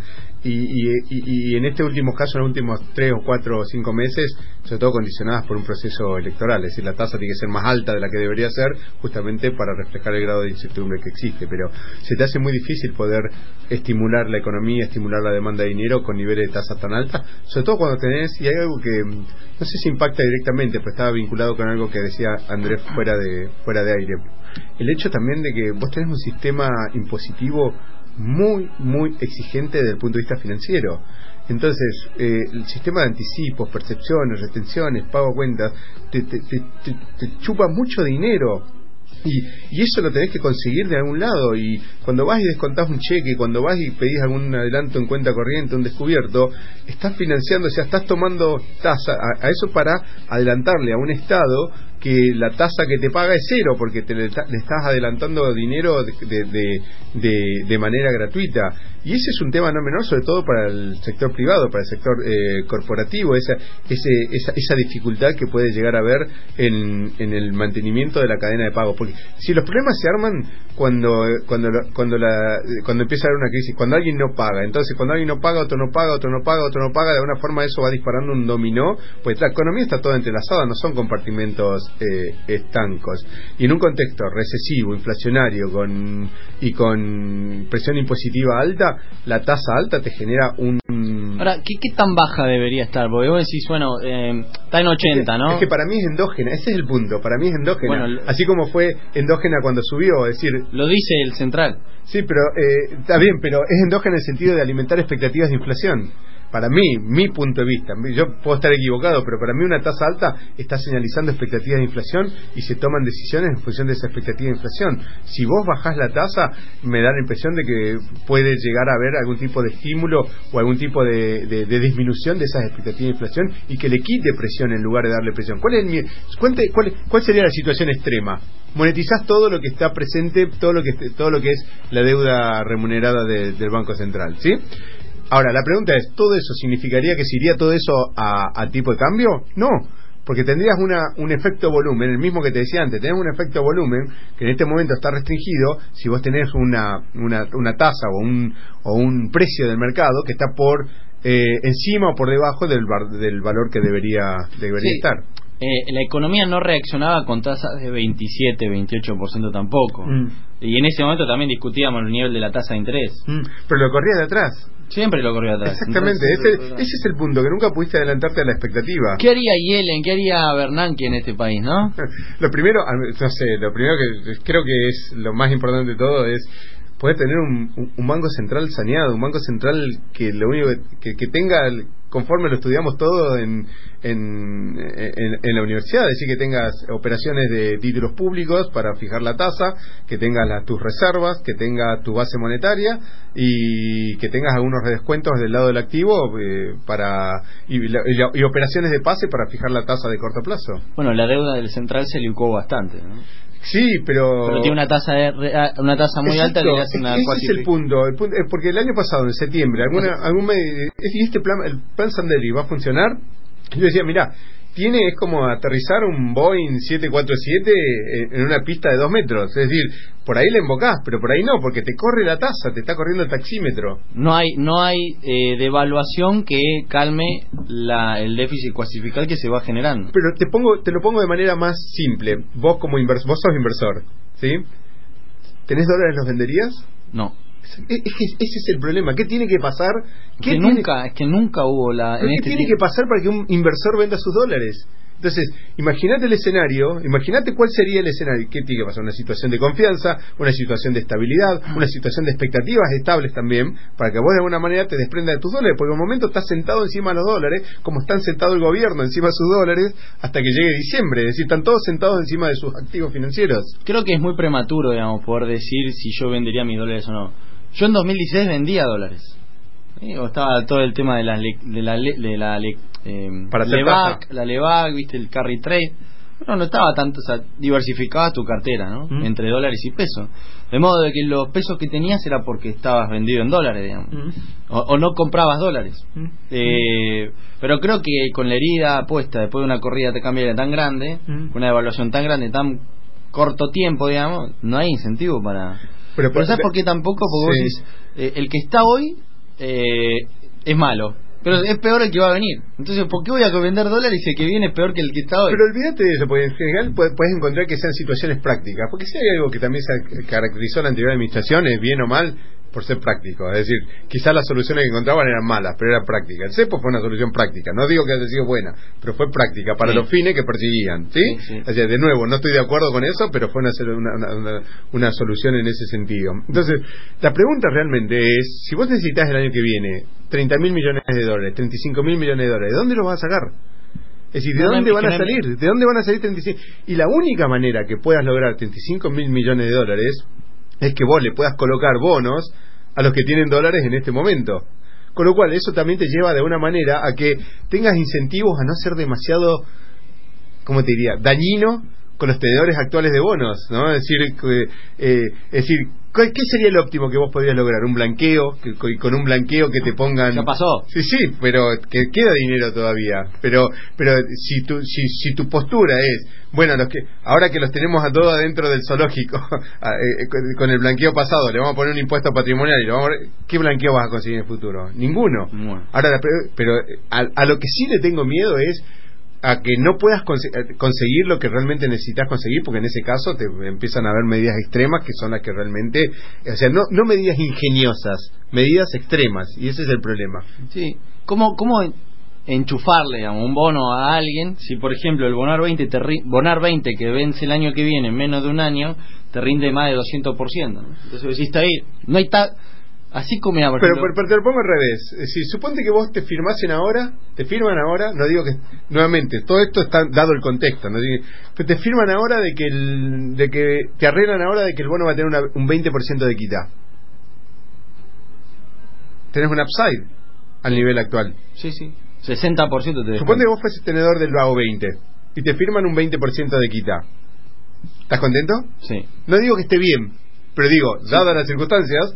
y en este último caso, en los últimos 3 o 4 o 5 meses, sobre todo condicionadas por un proceso electoral, es decir, la tasa tiene que ser más alta de la que debería ser, justamente para reflejar el grado de incertidumbre que existe, pero se te hace muy difícil poder estimular la economía, estimular la demanda de dinero con niveles de tasas tan altas, sobre todo cuando tenés, y hay algo que no sé si impacta directamente, pero estaba vinculado con algo que decía Andrés fuera de aire. El hecho también de que vos tenés un sistema impositivo muy, muy exigente desde el punto de vista financiero. Entonces, el sistema de anticipos, percepciones, retenciones, pago a cuentas, te chupa mucho dinero. Y eso lo tenés que conseguir de algún lado, y cuando vas y descontás un cheque, cuando vas y pedís algún adelanto en cuenta corriente, un descubierto, estás financiando, o sea, estás tomando tasa a eso para adelantarle a un Estado que la tasa que te paga es cero, porque le estás adelantando dinero de manera gratuita. Y ese es un tema no menor, sobre todo para el sector privado, para el sector corporativo, esa dificultad que puede llegar a haber en el mantenimiento de la cadena de pago. Porque si los problemas se arman cuando empieza a haber una crisis, cuando alguien no paga, entonces cuando alguien no paga, otro no paga, otro no paga, otro no paga, de alguna forma eso va disparando un dominó, pues la economía está toda entrelazada, no son compartimentos estancos. Y en un contexto recesivo, inflacionario, y con presión impositiva alta, la tasa alta te genera un... Ahora, ¿qué tan baja debería estar? Porque vos decís, bueno, está en 80, ¿no? Es que para mí es endógena, ese es el punto, para mí es endógena. Bueno, así como fue endógena cuando subió, es decir... Lo dice el central. Sí, pero está bien, pero es endógena en el sentido de alimentar expectativas de inflación. Para mí, mi punto de vista, yo puedo estar equivocado, pero para mí una tasa alta está señalizando expectativas de inflación y se toman decisiones en función de esa expectativa de inflación. Si vos bajás la tasa, me da la impresión de que puede llegar a haber algún tipo de estímulo o algún tipo de disminución de esas expectativas de inflación y que le quite presión en lugar de darle presión. ¿Cuál sería la situación extrema? Monetizás todo lo que está presente, todo lo que es la deuda remunerada del Banco Central, ¿sí? Ahora, la pregunta es, ¿todo eso significaría que se iría todo eso a tipo de cambio? No, porque tendrías un efecto volumen, el mismo que te decía antes, tenés un efecto volumen que en este momento está restringido si vos tenés una tasa o un precio del mercado que está por encima o por debajo del valor que debería estar. La economía no reaccionaba con tasas de 27, 28% tampoco. Y en ese momento también discutíamos el nivel de la tasa de interés. Pero lo corría de atrás. Siempre lo corrió atrás. Exactamente, ese es el punto, que nunca pudiste adelantarte a la expectativa. ¿Qué haría Yellen? ¿Qué haría Bernanke en este país, no? Lo primero que creo que es lo más importante de todo es poder tener un banco central saneado, un banco central que lo único que tenga, conforme lo estudiamos todo en la universidad, es decir, que tengas operaciones de títulos públicos para fijar la tasa, que tengas tus reservas, que tengas tu base monetaria y que tengas algunos redescuentos del lado del activo y operaciones de pase para fijar la tasa de corto plazo. Bueno, la deuda del central se licuó bastante, ¿no? Sí, pero tiene una tasa muy alta que le hace una ese es el punto, porque el año pasado, en septiembre, este plan, el plan Sandeli va a funcionar. Yo decía, mirá, es como aterrizar un Boeing 747 en una pista de 2 metros. Es decir, por ahí le embocás, pero por ahí no, porque te corre la tasa, te está corriendo el taxímetro. No hay devaluación que calme el déficit cuasi-fiscal que se va generando. Pero te lo pongo de manera más simple. Vos vos sos inversor, ¿sí? ¿Tenés dólares, los venderías? No. Es que ese es el problema. ¿Qué tiene que pasar? Es que nunca hubo ¿Qué tiene que pasar para que un inversor venda sus dólares? Entonces, imagínate el escenario, imagínate cuál sería el escenario. ¿Qué tiene que pasar? Una situación de confianza, una situación de estabilidad, una situación de expectativas estables también, para que vos de alguna manera te desprendas de tus dólares, porque en un momento estás sentado encima de los dólares, como están sentados el gobierno encima de sus dólares, hasta que llegue diciembre, es decir, están todos sentados encima de sus activos financieros. Creo que es muy prematuro, poder decir si yo vendería mis dólares o no. Yo en 2016 vendía dólares. O estaba todo el tema de la LEVAC, viste, el carry trade. No estaba tanto, diversificabas tu cartera, ¿no? Entre dólares y pesos. De modo de que los pesos que tenías era porque estabas vendido en dólares, digamos. O no comprabas dólares. Pero creo que con la herida puesta después de una corrida cambiaria tan grande, una devaluación tan grande, tan corto tiempo, digamos, no hay incentivo para... Pero ¿sabes por qué tampoco? Porque vos decís, el que está hoy es malo, pero es peor el que va a venir. Entonces, ¿por qué voy a vender dólares si el que viene es peor que el que está hoy? Pero olvídate de eso, porque en general puedes encontrar que sean situaciones prácticas. Porque si hay algo que también se caracterizó la anterior administración, es bien o mal, por ser práctico. Es decir, quizás las soluciones que encontraban eran malas, pero eran prácticas. El cepo fue una solución práctica. No digo que haya sido buena, pero fue práctica para los fines que perseguían. ¿Sí? O sea, de nuevo, no estoy de acuerdo con eso, pero fue una solución en ese sentido. Entonces, la pregunta realmente es, si vos necesitas el año que viene 30.000 millones de dólares, 35.000 millones de dólares, ¿de dónde los vas a sacar? Es decir, ¿de dónde van a salir? ¿De dónde van a salir 35? Y la única manera que puedas lograr 35.000 millones de dólares es que vos le puedas colocar bonos a los que tienen dólares en este momento. Con lo cual, eso también te lleva de alguna manera a que tengas incentivos a no ser demasiado, ¿cómo te diría?, dañino con los tenedores actuales de bonos, ¿no? Es decir, ¿qué sería el óptimo que vos podrías lograr? Un blanqueo, con un blanqueo que te pongan... Ya pasó. Sí, pero que queda dinero todavía. Pero si tu postura es, bueno, ahora que los tenemos a todos adentro del zoológico, con el blanqueo pasado, le vamos a poner un impuesto patrimonial y ¿qué blanqueo vas a conseguir en el futuro? Ninguno. Bueno. Ahora, pero a lo que sí le tengo miedo es a que no puedas conseguir lo que realmente necesitas conseguir, porque en ese caso te empiezan a haber medidas extremas que son las que realmente, o sea, no medidas ingeniosas, medidas extremas, y ese es el problema. Sí, ¿cómo enchufarle, digamos, un bono a alguien si, por ejemplo, el Bonar 20 que vence el año que viene en menos de un año te rinde más de 200%, ¿no? Entonces decís, ahí no hay así como mira, pero te lo pongo al revés. Es decir, suponte que vos te firman ahora, no digo que nuevamente todo esto está dado el contexto, ¿no? Pero te firman ahora de que te arreglan ahora de que el bono va a tener un 20% de equidad. Tenés un upside al nivel actual. Sí, 60% te Suponte que vos fueses tenedor del Vago 20 y te firman un 20% de equidad. ¿Estás contento? Sí. No digo que esté bien, pero digo, dadas las circunstancias,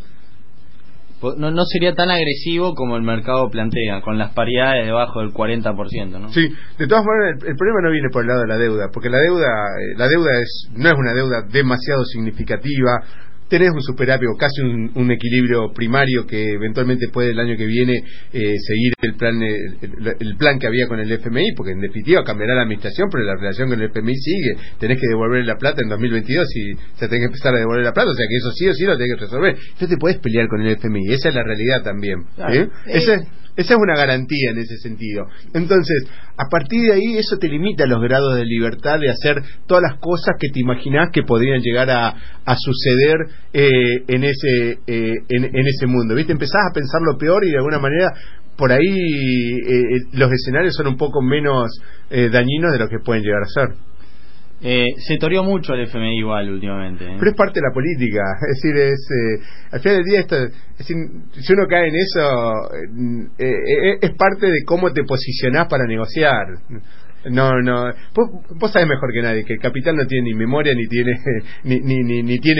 no sería tan agresivo como el mercado plantea, con las paridades debajo del 40%, ¿no? Sí, de todas maneras el problema no viene por el lado de la deuda, porque la deuda no es una deuda demasiado significativa. Tenés un superávit o casi un equilibrio primario que eventualmente puede el año que viene seguir el plan que había con el FMI, porque en definitiva cambiará la administración, pero la relación con el FMI sigue. Tenés que devolver la plata en 2022 y se tenés que empezar a devolver la plata, o sea que eso sí o sí lo tenés que resolver. No te podés pelear con el FMI, esa es la realidad también. Claro. Esa es una garantía en ese sentido. Entonces, a partir de ahí, eso te limita los grados de libertad de hacer todas las cosas que te imaginás que podrían llegar a suceder en ese mundo. ¿Viste? Empezás a pensar lo peor y de alguna manera por ahí los escenarios son un poco menos dañinos de lo que pueden llegar a ser. Se toreó mucho el FMI igual últimamente, ¿eh? Pero es parte de la política, es decir, al final del día si uno cae en eso, es parte de cómo te posicionás para negociar. No, vos sabés mejor que nadie que el capital no tiene ni memoria ni tiene ni tiene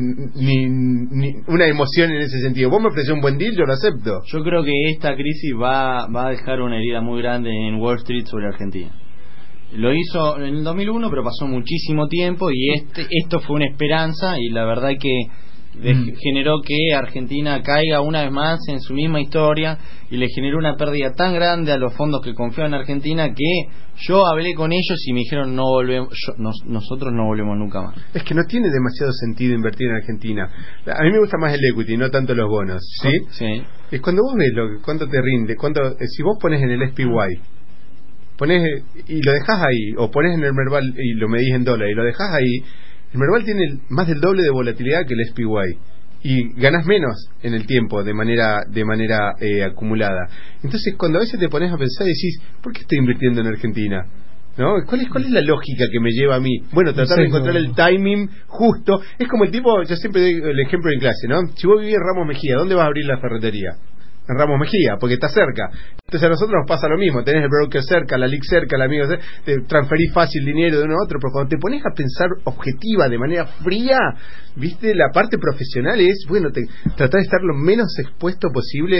ni una emoción en ese sentido. Vos me ofrecés un buen deal, yo lo acepto. Yo creo que esta crisis va a dejar una herida muy grande en Wall Street sobre Argentina. Lo hizo en el 2001, pero pasó muchísimo tiempo y esto fue una esperanza, y la verdad que generó que Argentina caiga una vez más en su misma historia y le generó una pérdida tan grande a los fondos que confían en Argentina que yo hablé con ellos y me dijeron nosotros no volvemos nunca más. Es que no tiene demasiado sentido invertir en Argentina. A mí me gusta más el equity, no tanto los bonos. ¿Sí? Es cuando vos ves cuánto te rinde, si vos pones en el SPY ponés y lo dejás ahí, o pones en el Merval y lo medís en dólar y lo dejás ahí, el Merval tiene más del doble de volatilidad que el SPY y ganás menos en el tiempo de manera acumulada. Entonces cuando a veces te pones a pensar decís, ¿por qué estoy invirtiendo en Argentina? ¿No? ¿Cuál es la lógica que me lleva a mí? Bueno, tratar de encontrar el timing justo. Es como el tipo, yo siempre doy el ejemplo en clase, ¿no? Si vos vivís en Ramos Mejía, ¿dónde vas a abrir la ferretería? En Ramos Mejía, porque está cerca. Entonces a nosotros nos pasa lo mismo, tenés el broker cerca, la league cerca, el amigo cerca, te transferís fácil dinero de uno a otro, pero cuando te pones a pensar objetiva, de manera fría, viste, la parte profesional es, bueno, tratar de estar lo menos expuesto posible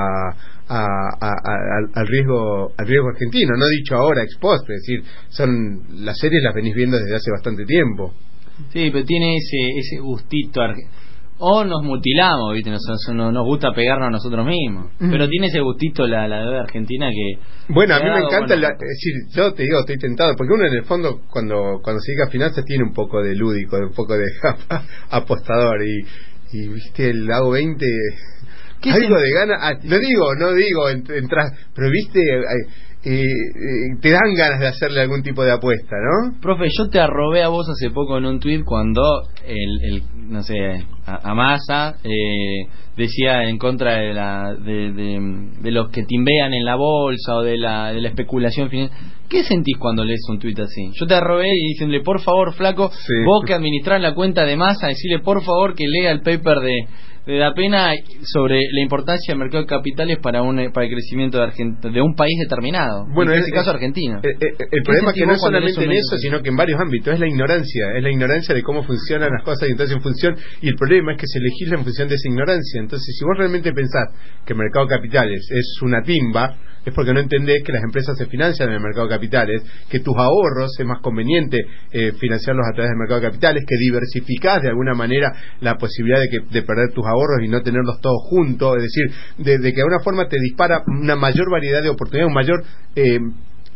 al riesgo argentino, no dicho ahora ex post, es decir, las series las venís viendo desde hace bastante tiempo. Sí, pero tiene ese gustito o nos mutilamos, ¿viste? Nos gusta pegarnos a nosotros mismos. Pero tiene ese gustito la deuda argentina que... Bueno, a mí me encanta, es decir, yo te digo, estoy tentado, porque uno en el fondo, cuando se dedica a finanzas, tiene un poco de lúdico, un poco de apostador, y viste, el Vago 20... algo de gana, no digo entras, pero viste... te dan ganas de hacerle algún tipo de apuesta, ¿no? Profe, yo te arrobé a vos hace poco en un tuit cuando no sé, a Massa decía en contra de los que timbean en la bolsa o de la especulación financiera. ¿Qué sentís cuando lees un tuit así? Yo te arrobé y diciéndole, por favor, flaco, vos que administrás la cuenta de Massa, decirle por favor que lea el paper de Da Pena sobre la importancia del mercado de capitales para el crecimiento de un país determinado. Bueno, en este caso Argentina. El problema es que no es solamente en eso, sino que en varios ámbitos. Es la ignorancia de cómo funcionan las cosas, y entonces y el problema es que se legisla en función de esa ignorancia. Entonces, si vos realmente pensás que el mercado de capitales es una timba, es porque no entendés que las empresas se financian en el mercado de capitales, que tus ahorros es más conveniente financiarlos a través del mercado de capitales, que diversificás de alguna manera la posibilidad de perder tus ahorros y no tenerlos todos juntos, es decir, de que de alguna forma te dispara una mayor variedad de oportunidades, un mayor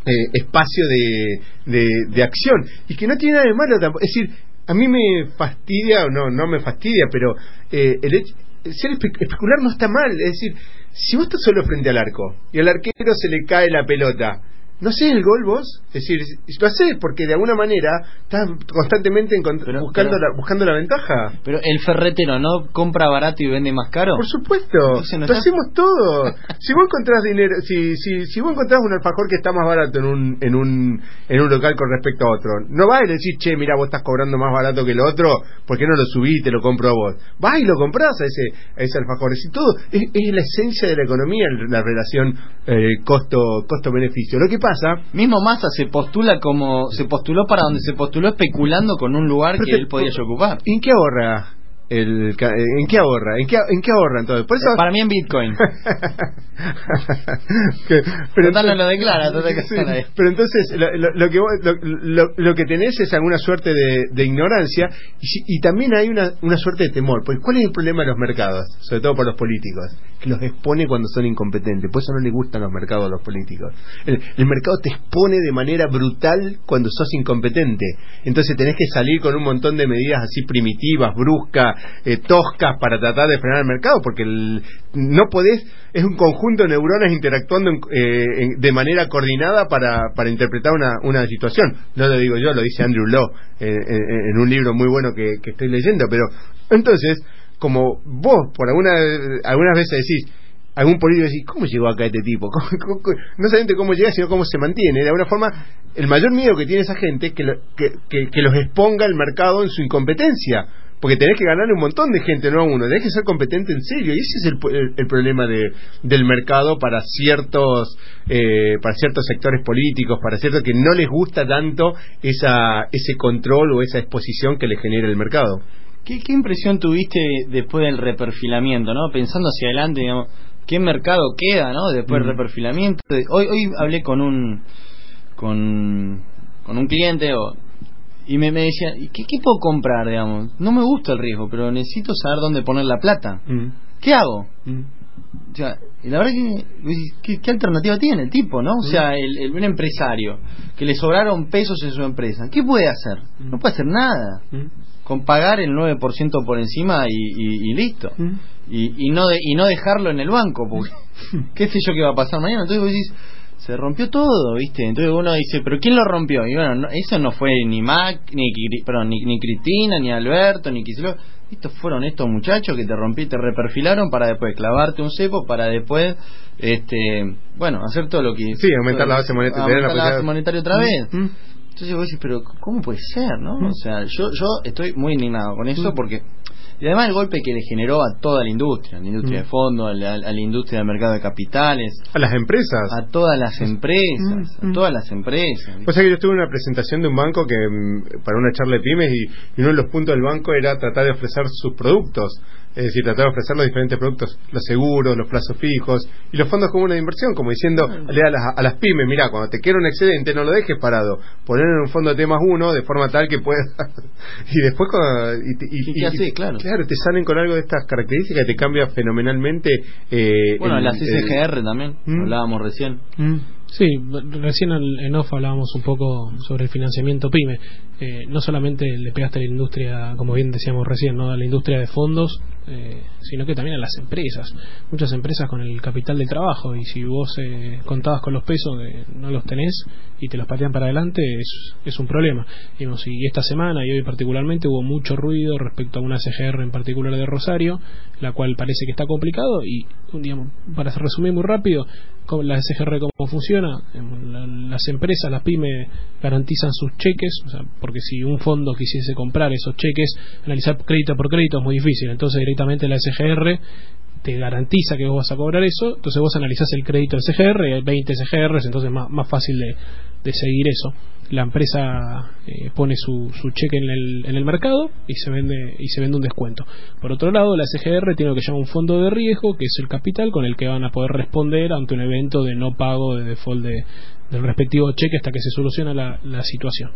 espacio de acción, y que no tiene nada de malo tampoco. Es decir, a mí me fastidia, no me fastidia, pero ser especular no está mal. Es decir, si vos estás solo frente al arco y al arquero se le cae la pelota, ¿no sé el gol vos? Es decir, lo hacés porque de alguna manera estás constantemente buscando la ventaja. Pero el ferretero no compra barato y vende más caro. Por supuesto, lo hacemos todo. Si vos encontrás dinero, si vos encontrás un alfajor que está más barato en un local con respecto a otro, no vas y le decís, che, mira, vos estás cobrando más barato que el otro, ¿por qué no lo subís y te lo compro a vos? Vas y lo comprás a ese alfajor. Es decir, todo es la esencia de la economía, la relación costo-beneficio. Lo que pasa, mismo Massa se postuló para donde se postuló, especulando con un lugar que él podía ocupar. ¿En qué ahorra? ¿En qué ahorra? ¿En qué ahorra entonces? Por eso... Para mí en Bitcoin. Pero total no lo declara, sí, pero entonces lo que tenés es alguna suerte de ignorancia, y también hay una suerte de temor. Porque ¿cuál es el problema de los mercados? Sobre todo para los políticos, que los expone cuando son incompetentes. Por eso no les gustan los mercados a los políticos. El mercado te expone de manera brutal cuando sos incompetente. Entonces tenés que salir con un montón de medidas así primitivas, bruscas, toscas, para tratar de frenar el mercado, porque no podés. Es un conjunto de neuronas interactuando de manera coordinada para interpretar una situación. No lo digo yo, lo dice Andrew Law en un libro muy bueno que estoy leyendo. Pero entonces, como vos por algunas veces decís, algún político decís, ¿cómo llegó acá este tipo? No solamente cómo llega, sino cómo se mantiene. De alguna forma, el mayor miedo que tiene esa gente es que los exponga el mercado en su incompetencia. Porque tenés que ganarle un montón de gente, no a uno. Tenés que ser competente en serio. Y ese es el problema del mercado para ciertos sectores políticos, para ciertos que no les gusta tanto ese control o esa exposición que le genera el mercado. ¿Qué impresión tuviste después del reperfilamiento, ¿no? Pensando hacia adelante, digamos, ¿qué mercado queda, ¿no? Después del reperfilamiento. Hoy hablé con un cliente y me decía, ¿qué puedo comprar, digamos? No me gusta el riesgo, pero necesito saber dónde poner la plata. ¿Qué hago? O sea, la verdad que ¿qué alternativa tiene el tipo, no? O sea, un empresario que le sobraron pesos en su empresa, ¿qué puede hacer? No puede hacer nada. Con pagar el 9% por encima y listo. Y no dejarlo en el banco, porque qué sé yo qué va a pasar mañana. Entonces vos decís, se rompió todo, ¿viste? Entonces uno dice, ¿pero quién lo rompió? Y bueno, eso no fue ni ni Cristina, ni Alberto, ni Kicillof. Estos fueron estos muchachos que te reperfilaron para después clavarte un cepo, para después hacer todo lo que... Sí, aumentar la base monetaria. Aumentar la base monetaria otra vez. Entonces vos decís, pero ¿cómo puede ser, no? O sea, yo estoy muy indignado con eso, porque... Y además el golpe que le generó a toda la industria de fondos, a la industria del mercado de capitales, a las empresas, a todas las empresas, a todas las empresas. O sea que yo estuve en una presentación de un banco que para una charla de pymes, y uno de los puntos del banco era tratar de ofrecer sus productos. Es decir, tratar de ofrecer los diferentes productos, los seguros, los plazos fijos y los fondos comunes de inversión, como diciendo a las pymes, mira, cuando te quede un excedente no lo dejes parado, poner en un fondo T+1 de forma tal que puedas y después claro, te salen con algo de estas características y te cambia fenomenalmente. Las SGR también hablábamos recién. Sí, recién en off hablábamos un poco sobre el financiamiento PYME. No solamente le pegaste a la industria, como bien decíamos recién, ¿no? A la industria de fondos, sino que también a las empresas. Muchas empresas con el capital de trabajo, y si vos contabas con los pesos, no los tenés y te los patean para adelante, es un problema. Y esta semana y hoy particularmente hubo mucho ruido respecto a una SGR en particular de Rosario, la cual parece que está complicado. Y digamos, para resumir muy rápido, la SGR cómo funciona: las empresas, las pymes, garantizan sus cheques, o sea, porque si un fondo quisiese comprar esos cheques, analizar crédito por crédito es muy difícil. Entonces directamente la SGR te garantiza que vos vas a cobrar eso. Entonces vos analizás el crédito del SGR, hay 20 SGRs, entonces más fácil de seguir eso. La empresa pone su cheque en el mercado y se vende un descuento. Por otro lado, la SGR tiene lo que llama un fondo de riesgo, que es el capital con el que van a poder responder ante un evento de no pago, de default del respectivo cheque, hasta que se soluciona la situación.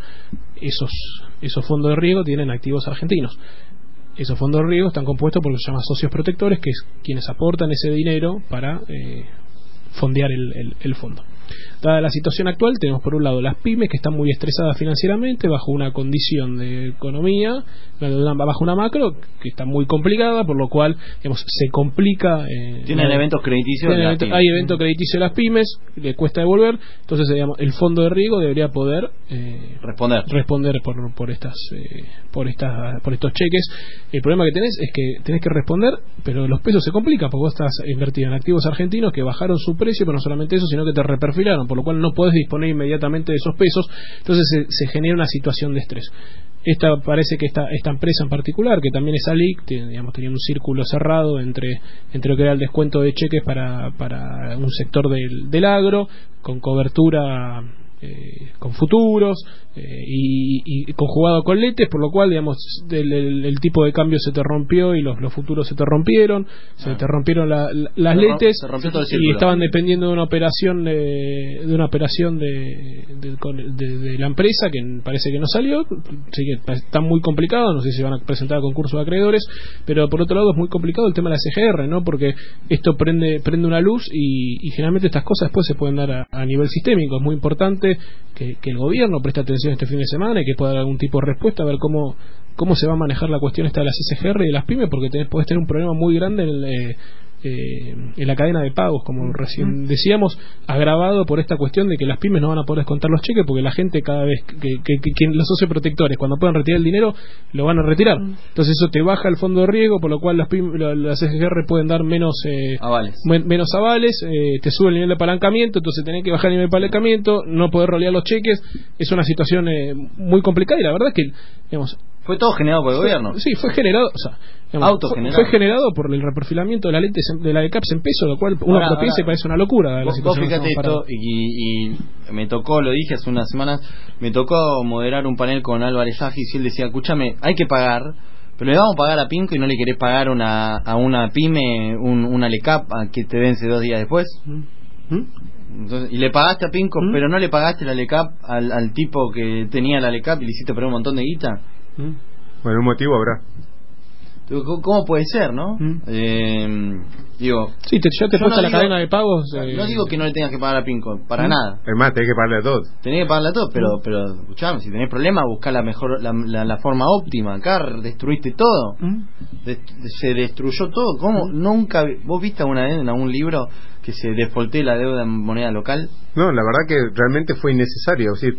Esos fondos de riesgo tienen activos argentinos. Esos fondos de riesgo están compuestos por lo que se llama socios protectores, que es quienes aportan ese dinero para fondear el fondo. dada la situación actual, tenemos por un lado las pymes que están muy estresadas financieramente bajo una condición de economía, bajo una macro que está muy complicada, por lo cual, digamos, se complica. Tienen eventos crediticios. Hay eventos crediticios de las pymes, le cuesta devolver, entonces, digamos, el fondo de riesgo debería poder responder por estos cheques. El problema que tenés es que tenés que responder, pero los pesos se complican porque vos estás invertido en activos argentinos que bajaron su precio, pero no solamente eso, sino que te reperfilaron, por lo cual no podés disponer inmediatamente de esos pesos. Entonces se genera una situación de estrés. Parece que esta empresa en particular, que también es ALIC, tenía un círculo cerrado entre lo que era el descuento de cheques para un sector del agro, con cobertura con futuros y conjugado con letes, por lo cual, digamos, el tipo de cambio se te rompió y los futuros se te rompieron, te rompieron las letes, y estaban dependiendo de una operación de la empresa que parece que no salió, así que está muy complicado. No sé si van a presentar a concurso de acreedores, pero por otro lado es muy complicado el tema de la SGR, ¿no? Porque esto prende una luz y generalmente estas cosas después se pueden dar a nivel sistémico. Es muy importante que el gobierno preste atención este fin de semana y que pueda dar algún tipo de respuesta, a ver cómo se va a manejar la cuestión esta de las SGR y de las pymes, porque puedes tener un problema muy grande en la cadena de pagos, como recién decíamos, agravado por esta cuestión de que las pymes no van a poder descontar los cheques, porque la gente, cada vez que los socioprotectores, cuando puedan retirar el dinero, lo van a retirar. Entonces eso te baja el fondo de riesgo, por lo cual las SGR pueden dar menos avales, te sube el nivel de apalancamiento, entonces tenés que bajar el nivel de apalancamiento, no poder rolear los cheques. Es una situación muy complicada, y la verdad es que, digamos, fue todo generado por el gobierno. Sí, fue generado, o sea, fue generado por el reperfilamiento de la lente de la de CAPS en peso, lo cual uno lo piensa y parece una locura. Vos fíjate esto, y me tocó, lo dije hace unas semanas, me tocó moderar un panel con Álvarez Agis, y él decía, escúchame, hay que pagar, pero le vamos a pagar a Pinco y no le querés pagar a una pyme, una LECAP que te vence 2 días después. Entonces, y le pagaste a Pinco, pero no le pagaste la LECAP al tipo que tenía la LECAP y le hiciste perder un montón de guita. Bueno, un motivo habrá. ¿Cómo puede ser, no? Digo, sí, ya te puesta la cadena de pagos. No digo que no le tengas que pagar a Pinco, para nada. Es más, tenés que pagarle a todos. Tenés que pagarle a todos, pero escuchame, si tenés problemas, buscá la forma óptima. Acá destruiste todo. Se destruyó todo. ¿Cómo? Nunca. ¿Vos viste alguna vez en algún libro que se defoltee la deuda en moneda local? No, la verdad que realmente fue innecesario. O sea,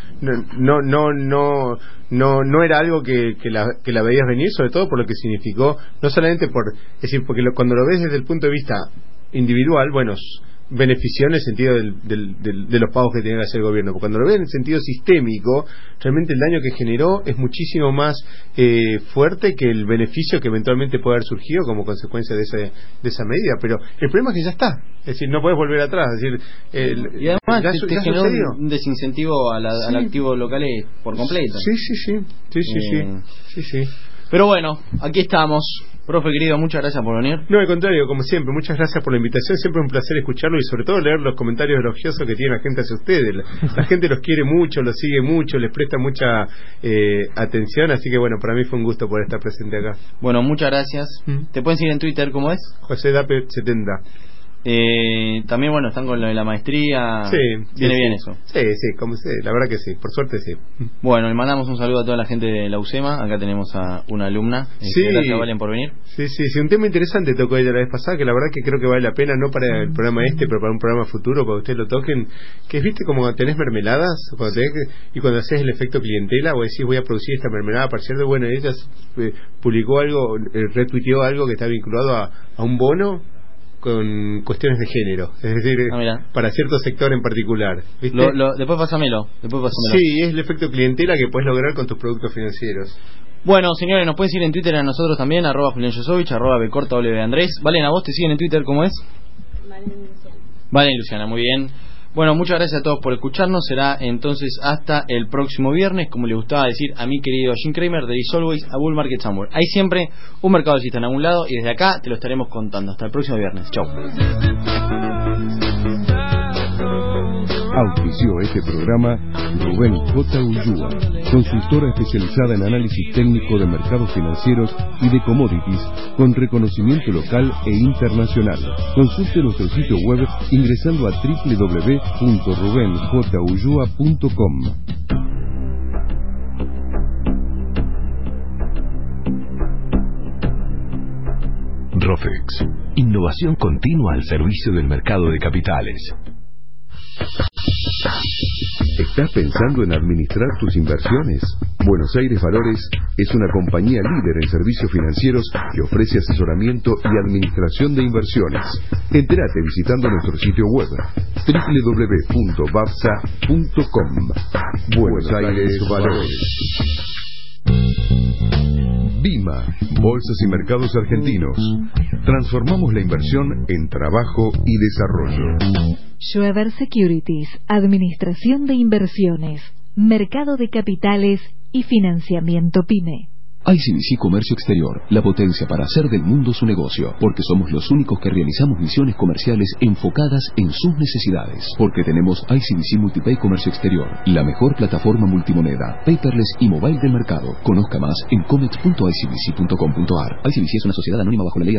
no era algo que la veías venir, sobre todo por lo que significó, no solamente porque cuando lo ves desde el punto de vista individual, bueno, benefició en el sentido de los pagos que tenía que hacer el gobierno, porque cuando lo ves en el sentido sistémico, realmente el daño que generó es muchísimo más fuerte que el beneficio que eventualmente puede haber surgido como consecuencia de esa medida. Pero el problema es que ya está, es decir, no puedes volver atrás, es decir, y además te generó un desincentivo al activo local por completo. Sí. Pero bueno, aquí estamos. Profe querido, muchas gracias por venir. No, al contrario, como siempre, muchas gracias por la invitación. Siempre es un placer escucharlo y sobre todo leer los comentarios elogiosos que tiene la gente hacia ustedes. La gente los quiere mucho, los sigue mucho, les presta mucha atención, así que bueno, para mí fue un gusto poder estar presente acá. Bueno, muchas gracias. ¿Te pueden seguir en Twitter? ¿Cómo es? José Dape 70. También, bueno, están con lo de la maestría. Viene bien eso. Sí, la verdad que sí, por suerte sí. Bueno, le mandamos un saludo a toda la gente de la UCEMA. Acá tenemos a una alumna. Gracias, Valen, por venir. Sí, un tema interesante tocó ella la vez pasada, que la verdad que creo que vale la pena, no para el programa pero para un programa futuro, para que ustedes lo toquen, que es, viste, como cuando tenés mermeladas, y cuando haces el efecto clientela, o decís, voy a producir esta mermelada parcial de, bueno, ella publicó algo, retuiteó algo que está vinculado a un bono con cuestiones de género, es decir, para cierto sector en particular, ¿viste? Después pásamelo. Sí, es el efecto clientela que puedes lograr con tus productos financieros. Bueno, señores, nos pueden seguir en Twitter a nosotros también, @JulianJosovich, @bcorta_W_Andrés. Valen, ¿a vos te siguen en Twitter cómo es? Valen Luciana, muy bien. Bueno, muchas gracias a todos por escucharnos. Será entonces hasta el próximo viernes, como le gustaba decir a mi querido Jim Cramer, there is always a bull market somewhere. Hay siempre un mercado alcista en algún lado, y desde acá te lo estaremos contando. Hasta el próximo viernes. Chau. Auspició este programa Rubén J. Ullúa, consultora especializada en análisis técnico de mercados financieros y de commodities con reconocimiento local e internacional. Consulte nuestro sitio web ingresando a www.rubenjullua.com. Rofex, innovación continua al servicio del mercado de capitales. ¿Estás pensando en administrar tus inversiones? Buenos Aires Valores es una compañía líder en servicios financieros que ofrece asesoramiento y administración de inversiones. Entérate visitando nuestro sitio web www.bavsa.com. Buenos Aires Valores. Bima, Bolsas y Mercados Argentinos. Transformamos la inversión en trabajo y desarrollo. Schroeder Securities, Administración de Inversiones, Mercado de Capitales y Financiamiento PYME. ICBC Comercio Exterior, la potencia para hacer del mundo su negocio, porque somos los únicos que realizamos misiones comerciales enfocadas en sus necesidades, porque tenemos ICBC Multipay Comercio Exterior, la mejor plataforma multimoneda, paperless y mobile del mercado. Conozca más en comex.icbc.com.ar. ICBC es una sociedad anónima bajo la ley